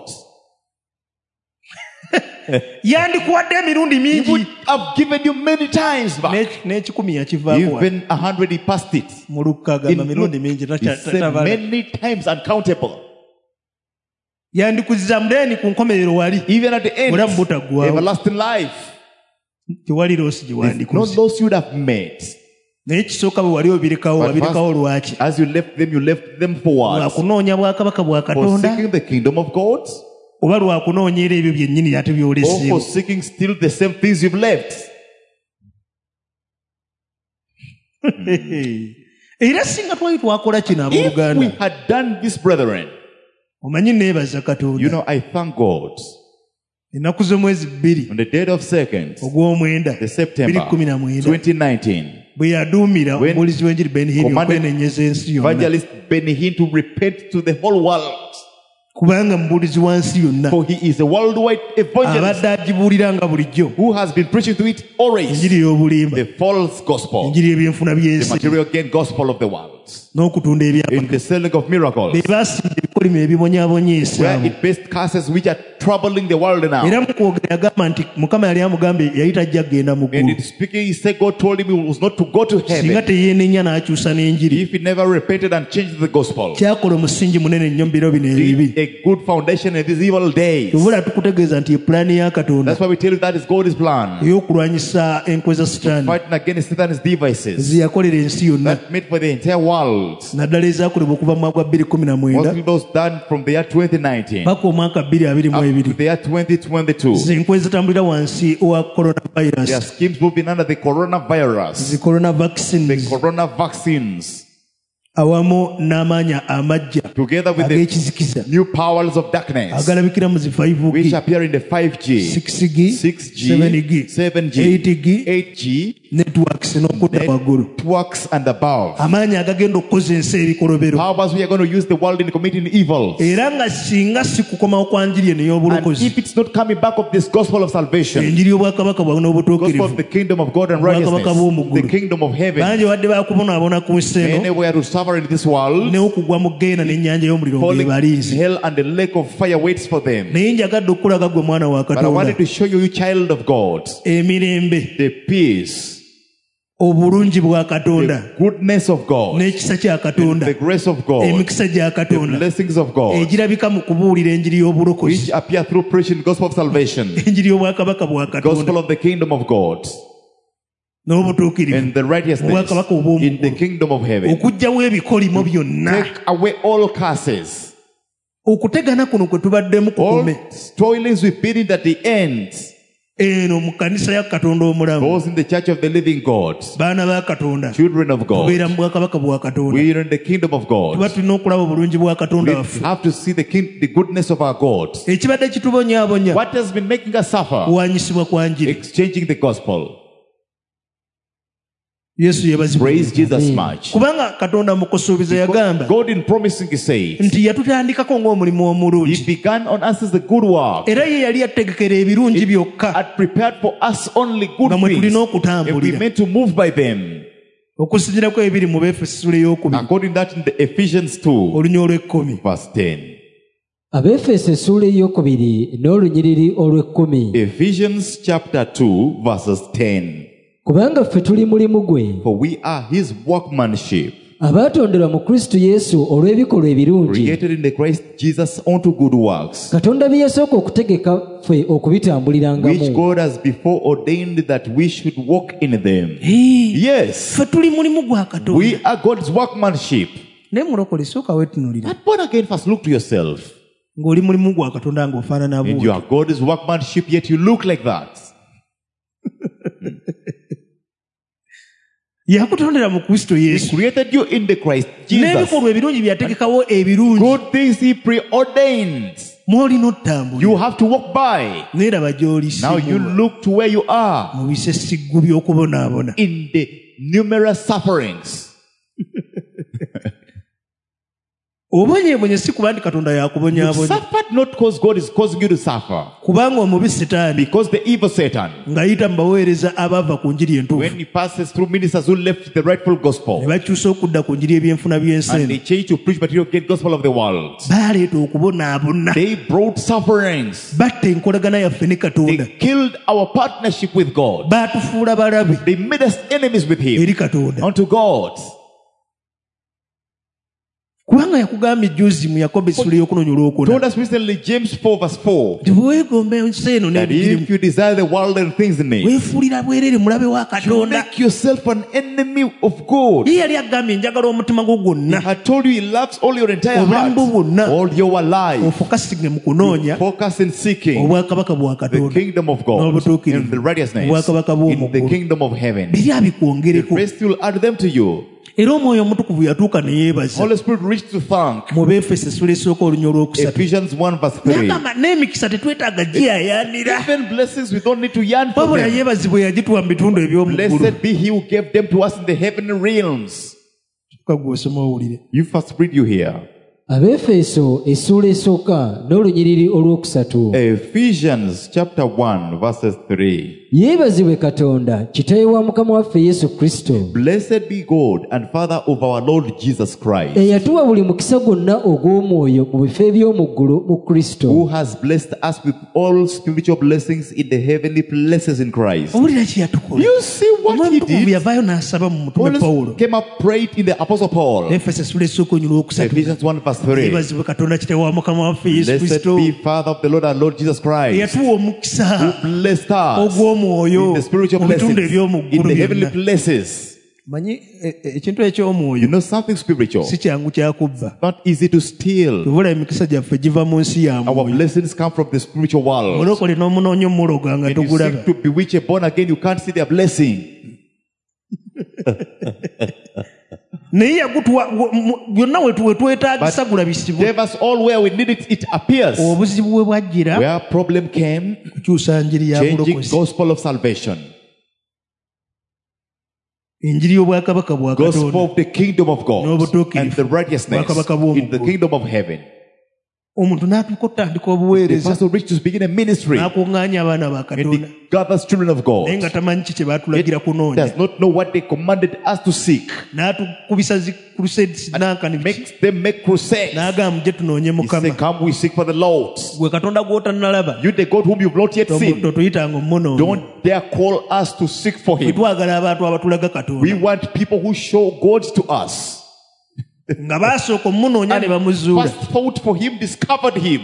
yandikuwadde emirundi He mingi would have given you many times back. n'ekikumi yakivaako Even 100 he passed it. mu Lukka agamba In mirundi Luke, mingi he said many times uncountable. yandikuziza muleeni ku nkomerero wali Even at the end, Bulamu butaggwaawo. everlasting life. tewali loosi gye Not wandikuza those you would have met. naye kisooka bwe wali obirekawo But wabirekawo lwaki As you left them for what? lwakunoonya bwakabaka bwa For Katonda seeking the kingdom of God? oba lwakunoonyera ebyo byennyini ate Or byoleseewo for seeking still the same things you've left? era singa twali twakola kino If we abooluganda had done this, brethren, omanyi neebaza you Katonda know, I thank God. ennaku z'omwezi 2 On the date of 2nd, ogw'omwenda the September 2019 2019, bwe yaduumira When omubuulizi w'enjiri Ben Hinn commanded okwenenyeza ensi yonna Evangelist Benny Hinn to repent to the whole world. kubanga mubuulizi wa nsi yonna For he is a worldwide evangelist abadde agibuulira nga bulijjo who has been preaching to it always. enjiri y'obulimba The false gospel, enjiri y'ebyenfuna the by'ensi material gain gospel of the world, n'okutunda ebyapa in the selling of miracles, be baasinga ebikolimo ebibonyaabonya where esaamu it based curses which are troubling the world now. era mu kwogera yagamba nti mukama yali amugambye yali tajja kgenda mu And ggulu in speaking, he said God told him he was not to go to singa heaven teyeenenya n'akyusa n'enjiri if he never repented and changed the gospel. kyakola omusingi munene nnyo mu biro bino ebibi A good foundation in these evil days. tubula tukutegeeza nti epulaani ya Katonda That's why we tell you that is God's plan. ey'okulwanyisa enkwe za sitaani Fighting against Satan's devices ze yakolera ensi yonna that made for the entire world. naddala ezakolebwa okuva mu mwaka gwa 2019 Mostly those done from the year 2019 paka omwaka up to 2022 the year 2022. zenkwe zitambulira wansi owa There are coronavirus schemes moving under the coronavirus, zi corona vaccines corona vaccines, awamu n'amaanyi amajja together with the ag'ekizikiza new powers of darkness, agalabikira mu zi 5G which appear in the 5G, 6G 6G, 7G 7G, 8G 8G, networks n'okutta waggulu networks and above. amaanyi agagenda okukoza ensi ebikolobero Powers we are going to use the world in committing evil. era nga singa si kukomawo kwa njiri eno And ey'obulokozi if it's not coming back of this gospel of salvation, enjiri y'obwakabaka bwawe gospel of n'obutuukirivu the kingdom of God and Bwakabaka righteousness, bw'omu the kingdom of heaven, bangi badde bakubonaabona ku nsi eno anywhere to suffer in this world, n'okugwa mu geena n'ennyanja y'omuliro falling in ng'ebalinze hell and the lake of fire waits for them. naye njagadde okukulaga gwe mwana wa But I Katonda wanted to show you, you child of God, emirembe the peace, obulungi bwa Katonda the goodness of God, n'ekisa kya the Katonda grace of God, emikisa gya the Katonda blessings of God, egirabika mu kubuulira enjiri y'obulokozi which appear through preaching the gospel of salvation, enjiri y'obwakabaka bwa Katonda gospel of the kingdom of God, n'obutuukirivu and the righteousness Obwakabaka obw'omu in the kingdom of heaven. okuggyawo ebikolimo byonna Take away all curses, okutegana kuno kwe tubaddemu all kukome toilings we've been in at the end. eno mu kkanisa ya Katonda omulamu, those in the church of the living God, baana ba Katonda, children of God, tubeera mu bwakabaka bwa Katonda. we are in the kingdom of Tuba God. tulina okulaba obulungi bwa Katonda We waffe. have to see the goodness of our God. Ekibadde kitubonyaabonya What has been making us suffer? kuwanyisibwa kwa njiri. Exchanging the gospel. Yesu yebazibwa. Praise Jesus much. Kubanga Katonda mu kusuubiza yagamba God in promising He says, nti yatutandikako ng'omulimu omulungi, He began on us as the good work, era ye yali yategekera ebirungi byokka had prepared for us only good nga mwe tulina things, and we okutambulira. meant to move by them. Okusinziirako ebiri mu Befeso ey'okubiri According to that in the Ephesians 2, olunya olw'ekkumi. verse 10. Abeefeso essuula ey'okubiri n'olunyiriri olw'ekkumi. Ephesians chapter 2, verses 10. Kubanga ffe tuli mulimu gwe, For we are His workmanship, abaatonderwa mu Kristo Yesu olw'ebikolwa ebirungi, created in the Christ Jesus unto good works, Katonda bye yasooka okutegeka ffe okubitambulirangamu. which God has before ordained that we should walk in them. Hii, Yes, ffe tuli mulimu gwa Katonda. we are God's workmanship. Naye mulokole sooka weetunuulira But born again, first look to yourself. ng'oli mulimu gwa Katonda ng'ofaanana And bw'otyo. you are God's workmanship, yet you look like that. Yakutondera mu Kristo He Yesu created you in the Christ Jesus. n'ebikolwa ebirungi byategekawo ebirungi Good things He preordained. mw'olina otambula. You have to walk by. Neeraba gy'oli Now you simulwa look to where you are mu bisesiggu by'okubonaabona. in the numerous sufferings. Obonyeebonye si kuba nti Katonda You yakubonyaabonya, suffered not because God is causing you to suffer. kubanga omubi Setaani Because the evil Satan, ng'ayita mu baweereza abaava ku njiri entuufu when he passes through ministers who left the rightful ne gospel, bakyusa okudda ku njiri y'ebyenfuna by'ensi and eno, they changed to preach material get gospel of the world, baaleeta okubonaabona, they brought sufferings. batta enkolagana yaffe ne Katonda, They killed our partnership with God. baatufuula balabe They made us enemies with Him, eri Katonda. unto God. Kubanga yakugambye juzi mu Yakobo essula ey'okunoonya olwokuna Told us recently, James 4 verse 4, nti bwe weegomba ensi eno that n'ebigirimu, if you desire the world and things in it, weefuulira bwereere mulabe wa you Katonda. make yourself an enemy of God. Ye yali agambye njagala omutima gwo He gwonna had told you He loves all your entire obulamu bwo heart, bwonna all your life. ofokasinge mu kunoonya Focus in seeking obwakabaka bwa the Katonda kingdom of God n'obutuukirivu and the righteousness obwakabaka in bw'omu the ggulu. kingdom of heaven. Biri The abikwongereko. rest will add them to you. Era Omwoyo Omutukuvu yatuuka ne yeebaza Holy Spirit reached to thank. mu Befeso essula esooka olunya olwokusatu. Ephesians 1 verse 3. Yagamba n'emikisa tetwetaaga gyayaanira, Even blessings we don't need to yearn for wabula them. yeebazibwe yagituwa mu bitundu eby'omu ggulu. Blessed be He who gave them to us in the heavenly realms. Kyokka ggwe osoma owulire. You first read you here. Abeefeso essuula esooka n'olunyiriri olwokusatu. Ephesians chapter 1 verses 3. Yeebazibwe Katonda, Kitaawe wa Mukama waffe Yesu Kristo, Blessed be God and Father of our Lord Jesus Christ, eyatuwa buli mukisa gwonna ogw'omwoyo mu bifo eby'omu ggulu mu Kristo, who has blessed us with all spiritual blessings in the heavenly places in Christ. Owulira ki yatukola? You see what Omwoyo He Omutukuvu did? yavaayo n'asaba mu mutume Pawulo. Paul came up prayed in the Apostle Paul. Efeso essula esooka olunya olwokusatu. Ephesians 1 verse 3. Yeebazibwe Katonda Kitaawe wa Mukama waffe Yesu Blessed Kristo, be Father of the Lord our Lord Jesus Christ, eyatuwa omukisa who blessed us ogw'omwoyo in the spiritual mu bitundu blessings eby'omu in ggulu the heavenly byonna. places. Manyi ekintu You eky'omwoyo know something spiritual. si kyangu kyakubba. Not easy to steal. Tubula emikisa gyaffe giva mu nsi ya Our mwoyo. blessings come from the spiritual world. Mulokole n'omunoonya omuloga nga When you togulaba. seek to bewitch a born again, you can't see their blessing. Naye yagutuwa byonna we twetaagisa gulabisibwa. Gave us all where we need it, it appears. Obuzibu bwe bwajjira Where problem came, kukyusa njiri ya changing bulokozi. gospel of salvation. Enjiri y'obwakabaka bwa Gospel Katonda. of the kingdom of God N'obutuukirivu. and the righteousness Bwakabaka bw'omu in the ggulu. kingdom of heaven. Omuntu n'atuuka otandika The obuweereza pastor reached to begin a ministry n'akuŋŋaanya abaana ba and Katonda he gathers children of God. naye nga tamanyi ki kye baatulagira kunoonya. Does not know what they commanded us to seek. N'atukubisa zi crusades nankani biki. Makes them make crusades. N'agamba mujje tunoonye He said, Mukama. come we seek for the Lord. Gwe Katonda gw'otannalaba You the God whom you've not yet seen. totuyitanga omunoonya. Don't dare call us to seek for Bwe him. twagala abantu abatulaga We Katonda want people who show God to us. nga baasooka omunoonya ne bamuzuula. First thought for him, discovered him.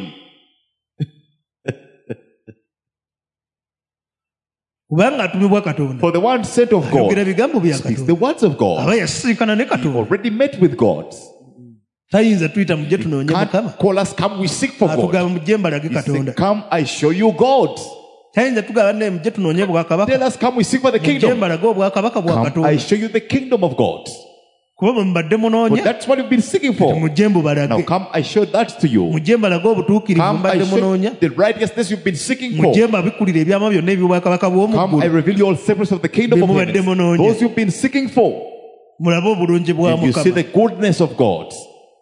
Kubanga atumibwa Katonda For the one sent of ayogera God bigambo bya speaks the Katonda. words of Aba God. yasisinkana ne Katonda. Already met with God. Tayinza tuyita mujje tunoonye Can't Mukama. call us, come we seek for God. Atugamba mujje mbalage He said, Katonda. come I show you God. tayinza tugaba ne mujje tunoonye bwakabaka Tell us, come we seek for the mujje kingdom. mbalaga obwakabaka bwa Come, I Katonda show you the kingdom of God. kuba bwe mubadde But munoonya that's what you've been seeking for. mujje Now mbubalage come, I show that to you. mujje mbalaga obutuukirivu Come, I mbadde show munoonya you the righteousness you've been seeking for. mujje mbabikulira ebyama byonna eby'obwakabaka Come, I bw'omuggulu reveal you all secrets of the kingdom of Bye heaven. mubadde munoonya. Those you've been seeking for. mulabe obulungi bwa And you see the Mukama goodness of God.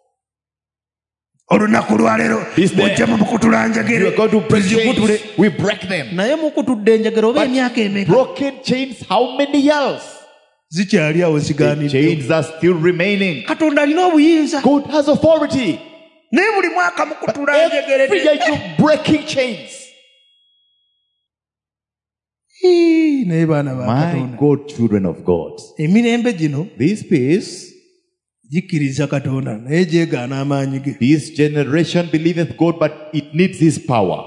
olunaku lwaleero This day, mujje mukutula njegere You are going to break tuzikutule chains. We break them. naye mukutudde enjegere oba But emyaka emeka broken chains, how many years? zikyali awo The zigaanidde chains are still remaining. Katonda alina obuyinza God has authority. naye buli mwaka mukutula njegere Every year you're breaking chains. Hii, naye baana ba My Katonda God, children of God. emirembe gino This peace, gikkiriza Katonda naye gyegaana amaanyi ge this generation believeth God, but it needs His power.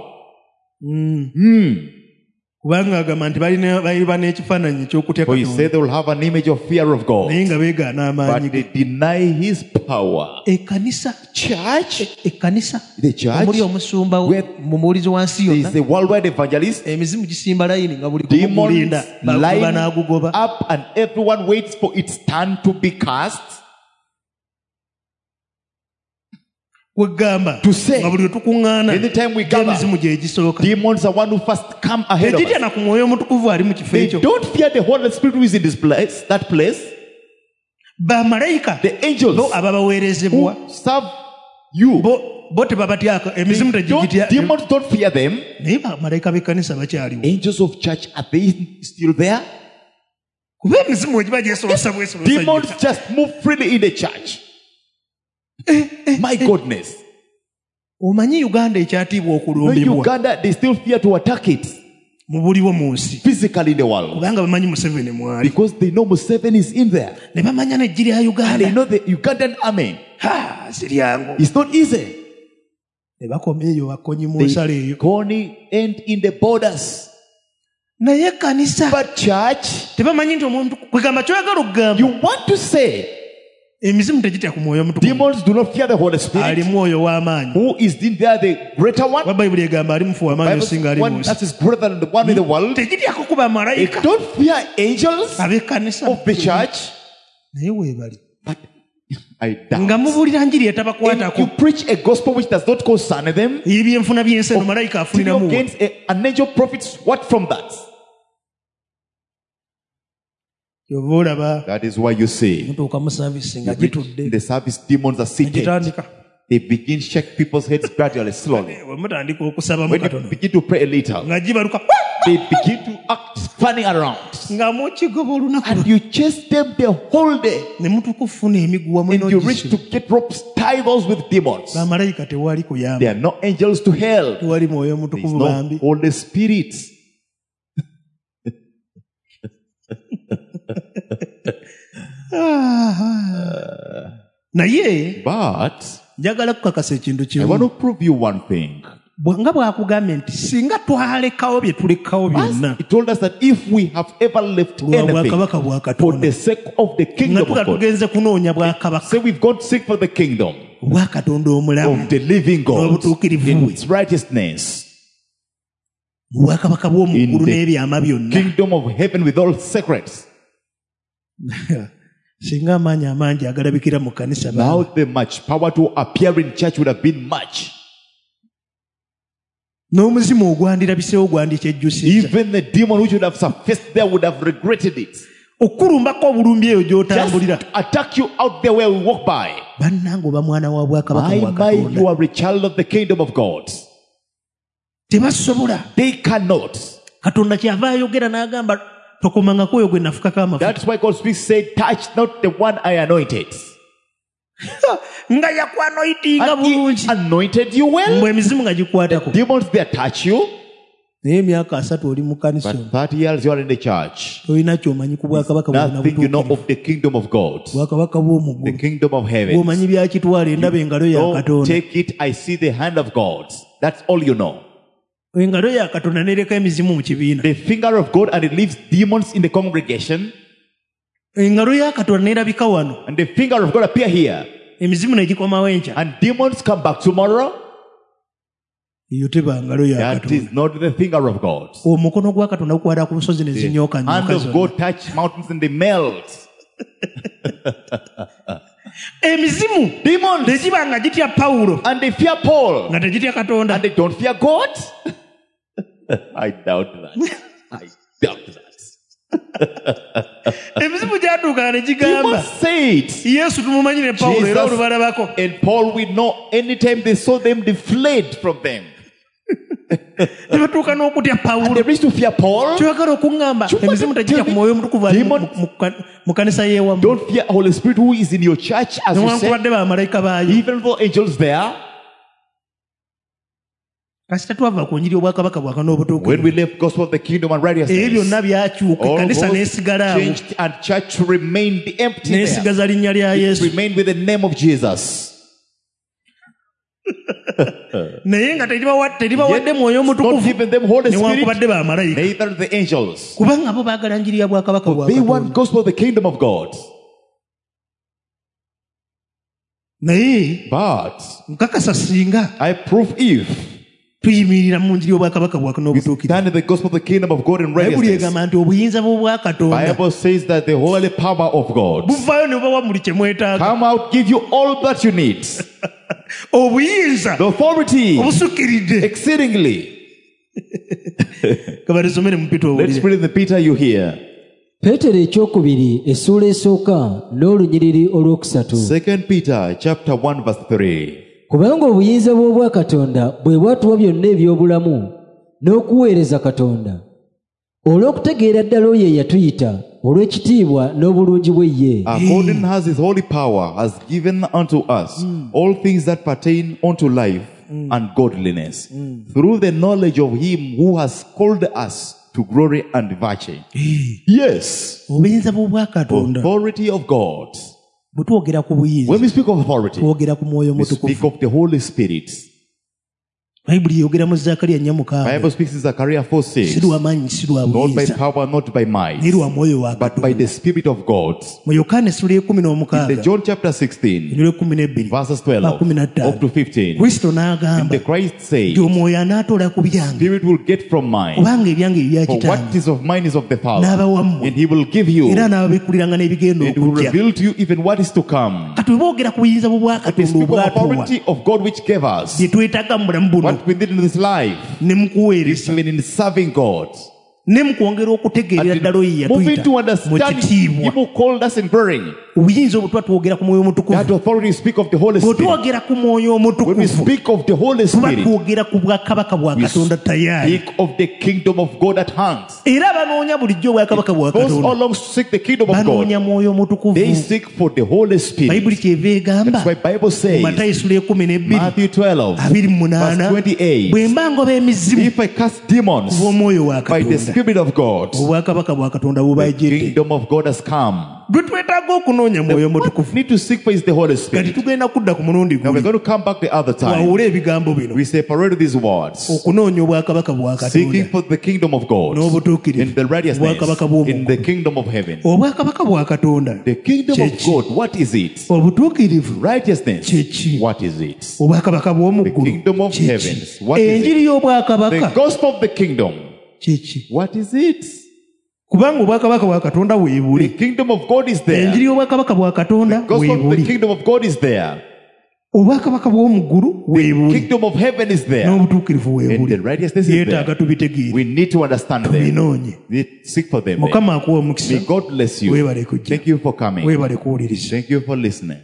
kubanga agamba nti baliba n'ekifaananyi eky'okutya For He Katonda said they will have an image of fear of God, naye nga beegaana amaanyi but they ge deny His power. ekkanisa Church, ekkanisa the church, omuli omusumba where mu muwulizi wansi there is yonna a worldwide evangelist. emizimu gisimba layini nga buli Demons kumulinda baguba line n'agugoba up, and everyone waits for its turn to be cast. weggamba To say, nga buli wetukuŋŋaana anytime we gather, emizimu gye gisooka demons are one who first come ahead of tegitya us. na ku mwoyo omutukuvu ali mu kifo They ekyo don't fear the Holy Spirit who is in this place, that place. bamalayika The angels bo ababaweerezebwa who serve you, bo tebabatyako emizimu tegigitya demons don't fear them. naye bamalayika b'ekkanisa bakyaliwo Angels of church, are they still there? kuba emizimu bwe giba gyesolosa bwesolosa Demons just move freely in the church. My goodness. omanyi Uganda ekyatiibwa No, okulumbibwa Uganda, they still fear to attack it mu buliwo mu nsi physically in the world. kubanga bamanyi Museveni mwali Because they know Museveni is in there. ne bamanya n'eggye lya And they Uganda know the Ugandan army. si lyangu It's not easy. ne bakoma eyo bakonyi mu They nsalo eyo only end in the borders. naye ekkanisa But church, tebamanyi nti omuntu kwegamba kyoyagala okugamba you want to say emizimu tegitya ku mwoyo omutukuvu demons do not fear the Holy ali Spirit. mwoyo w'amaanyi Who is in there, the greater one? kuba bayibuli egamba ali mufu w'amaanyi Bible osinga says ali mu one nsi that is greater than the one in the world. tegityako kuba They malayika don't fear angels ab'ekkanisa of the church. naye weebali But I nga doubt. mubuulira njiri If etabakwatako you preach a gospel which does not concern them, ebyenfuna by'ensi eno malayika afuniramu wa? against an angel profits what from that? kyova olaba That is why you see mutuuka mu saavisi nga in the gitudde service, demons are seated. gitandika They begin to shake people's heads gradually, slowly. bwe mutandika okusaba mu When you katono begin to pray a little, nga gibaluka they begin to act funny around. nga mukigoba olunaku And you chase them the whole day. ne mutuuka okufuna emiguwa And you reach mweno to get ropes, tie those with demons. bamalayika tewali There kuyamba are no angels to hell. tewali mwoyo There is omutukuvu no bambi Holy Spirit. naye But njagala kukakasa ekintu I want kimu to prove you one thing. nga bwakugambye nti singa twalekawo bye tulekawo byonna He told us that if we have ever left lwa anything bwakabaka bwa for katonda the sake of the nga kingdom tuga of God, tugenze kunoonya bwakabaka say we've gone to seek for the kingdom bwa katonda omulamu of the living God n'obutuukirivu in bwe its righteousness, mu bwakabaka bw'omu ggulu In the n'ebyama byonna kingdom of heaven with all secrets. singa amaanyi amangi agalabikira mu kkanisa Now the much power to appear in church would have been much. n'omuzimu ogwandirabisewo gwandikyejjusiza Even the demon which would have surfaced there would have regretted it. okulumbako obulumbi eyo Just gy'otambulira to attack you out there where we walk by. bannange oba mwana wa bwakabaka bwa My, you katonda are a child of the kingdom of God. tebasobola They cannot. katonda kyava ayogera n'agamba tokomangako oyo gwe nafukako amafuta That's why God speaks, say, touch not the one I anointed. nga yakwanoitinga And he bulungi anointed you well. mbwe emizimu nga gikwatako Demons there touch you. naye emyaka 3 oli mu kkanisa But 30 years you are in the church. tolina kyomanyi ku bwakabaka bwonna Nothing you know butuukirivu of the kingdom of God. bwakabaka The bw'omuggulu kingdom of heaven. bw'omanyi byakitwala endaba engalo ya Don't katonda take it. I see the hand of God. That's all you know. engalo ya katonda nereka emizimu mu kibiina The finger of God, and it leaves demons in the congregation. engalo ya katonda nerabika wano And the finger of God appear here. emizimu negikomawo enkya And demons come back tomorrow. Iyo teba ngalo ya That Katonda. is not the finger of God. Omukono gwa Katonda gukwata ku nsozi ne The zinyooka hand nyooka of zonna. God touch mountains and they melt. Emizimu Demons. tegiba nga gitya Pawulo And they fear Paul. nga tegitya Katonda. And they don't fear God? I doubt that. I doubt that. Emizimu gyatuuka ne gigamba Demons say it. Yesu tumumanyire Pawulo era olubalabako. And Paul, we know anytime they saw them, they fled from them. Ne batuuka n'okutya And Pawulo. they reached to fear Paul. Kyogera okuŋŋamba Kyokka emizimu tegitya ku mwoyo omutukuvu ali mu kanisa y'ewamu. Don't fear Holy Spirit who is in your church, as you said. Newankubadde bamalayika baayo. Even though angels there. Kasita twava ku njiri obwakabaka bwaka n'obutuukirivu. When we left gospel of the kingdom and righteousness, Ebyo byonna byakyuka all ekkanisa those n'esigala awo. changed and church remained empty there. N'esigaza linnya lya It Yesu. remained with the name of Jesus. Naye nga teribawadde mwoyo Not omutukuvu giving them Holy newankubadde Spirit, bamalayika. neither the angels. Kubanga bo baagala njiri ya bwakabaka bwa They want Katonda. gospel of the kingdom of God. Naye But nkakasa singa I prove if tuyimirira mu njiri y'obwakabaka bwa we n'obutuukirivu. stand in the gospel of the kingdom of God in Bayibuli righteousness, egamba nti obuyinza bw'obwakatonda Bible says that the holy power of God buvaayo ne bubawa buli kye mwetaaga. come out, give you all that you need. Obuyinza The authority obusukkiridde. exceedingly. Kabatusomere mu Peter Let's owulire. read in the Peter you hear. Peetero ekyokubiri essuula esooka n'olunyiriri olwokusatu. 2 Peter chapter 1 verse 3. Kubanga obuyinza bw'obwakatonda bwe bwatuwa byonna eby'obulamu n'okuweereza Katonda, olw'okutegeera ddala oyo eyatuyita olw'ekitiibwa n'obulungi bwe ye. According as his holy power has given unto us all things that pertain unto life and godliness, through the knowledge of him who has called us to glory and virtue. Yes, Obuyinza bw'obwakatonda authority of God. bwe twogera ku buyinza When we speak of authority, twogera ku mwoyo we speak omutukuvu. of the Holy Spirit. Bayibuli yogera mu Zakariya 4:6. Bible speaks in Zechariah Si 4:6. lwa maanyi si lwa Not by buyinza power, not by might, naye lwa mwoyo wa but by Katonda. the Spirit of God. Mu Yokaana essula In y'ekumi the John chapter 16, n'omukaaga 12 verses 12 up to 15, Kristo and n'agamba the Christ says, nti omwoyo anaatoola ku byange Spirit will get from mine, kubanga ebyange ebya for what kitange is of mine is of the Father, n'abawammwe and he will give you, era and n'ababikkuliranga n'ebigenda will okujja. reveal to you even what is to come. Kati bwe boogera ku buyinza We bw'obwakatonda speak of obwatuwa authority of God which gave us, bye twetaaga mu bulamu buno what we need in this life, ne mu kuweereza even in serving God. ne mu kwongera okutegeerera ddala oyo Moving yatuyita to mu understand kitiibwa. Him who called us in glory. Obuyinza obwo tuba twogera ku mwoyo omutukuvu. That authority speak of the Holy Bwe Spirit. twogera ku mwoyo When we omutukuvu speak of the Holy tuba Spirit, twogera ku bwakabaka bwa we katonda tayaali. speak of the kingdom of God at hand. Era abanoonya bulijjo obwakabaka bwa Those all katonda along seek the kingdom of God. banoonya mwoyo omutukuvu. They seek for the Holy Spirit. Bayibuli kyeva egamba That's why Bible mu says, Matayo essula y'ekumi Matthew 12, verse verse 28, bwe mba ngoba emizimu if I cast demons bw'omwoyo wa by the katonda Spirit of God, obwakabaka bwa katonda the bubajjidde. kingdom of God has come. Gwe twetaaga okunoonya mwoyo What omutukuvu. we need to seek for is the Holy Kati Spirit. tugenda kudda ku mulundi Now we're guli going to come back the other time. twawule ebigambo bino. We separate these words. Okunoonya obwakabaka bwa Seeking katonda for the kingdom of God n'obutuukirivu in the righteousness obwakabaka bw'omu in the kingdom of heaven. obwakabaka bwa katonda The kingdom of Church. God, what is it? obutuukirivu Righteousness, Church. what is it? obwakabaka bw'omu The ggulu kingdom of Kiki. heavens, what is it? enjiri The y'obwakabaka gospel of the kingdom, kiki what is it? kubanga obwakabaka bwa katonda The weebuli. kingdom of God is enjiri there. y'obwakabaka bwa katonda The gospel of the weebuli. kingdom of God is there. obwakabaka bw'omu ggulu weebuli Kingdom of heaven is there. n'obutuukirivu And the weebuli. righteousness is yeetaaga there. tubitegeere We need to understand them. tubinoonye. We seek for them. Mukama akuwa omukisa. May God bless you. Weebale kujja. Thank you for coming. weebale kuwuliriza. Thank you for listening.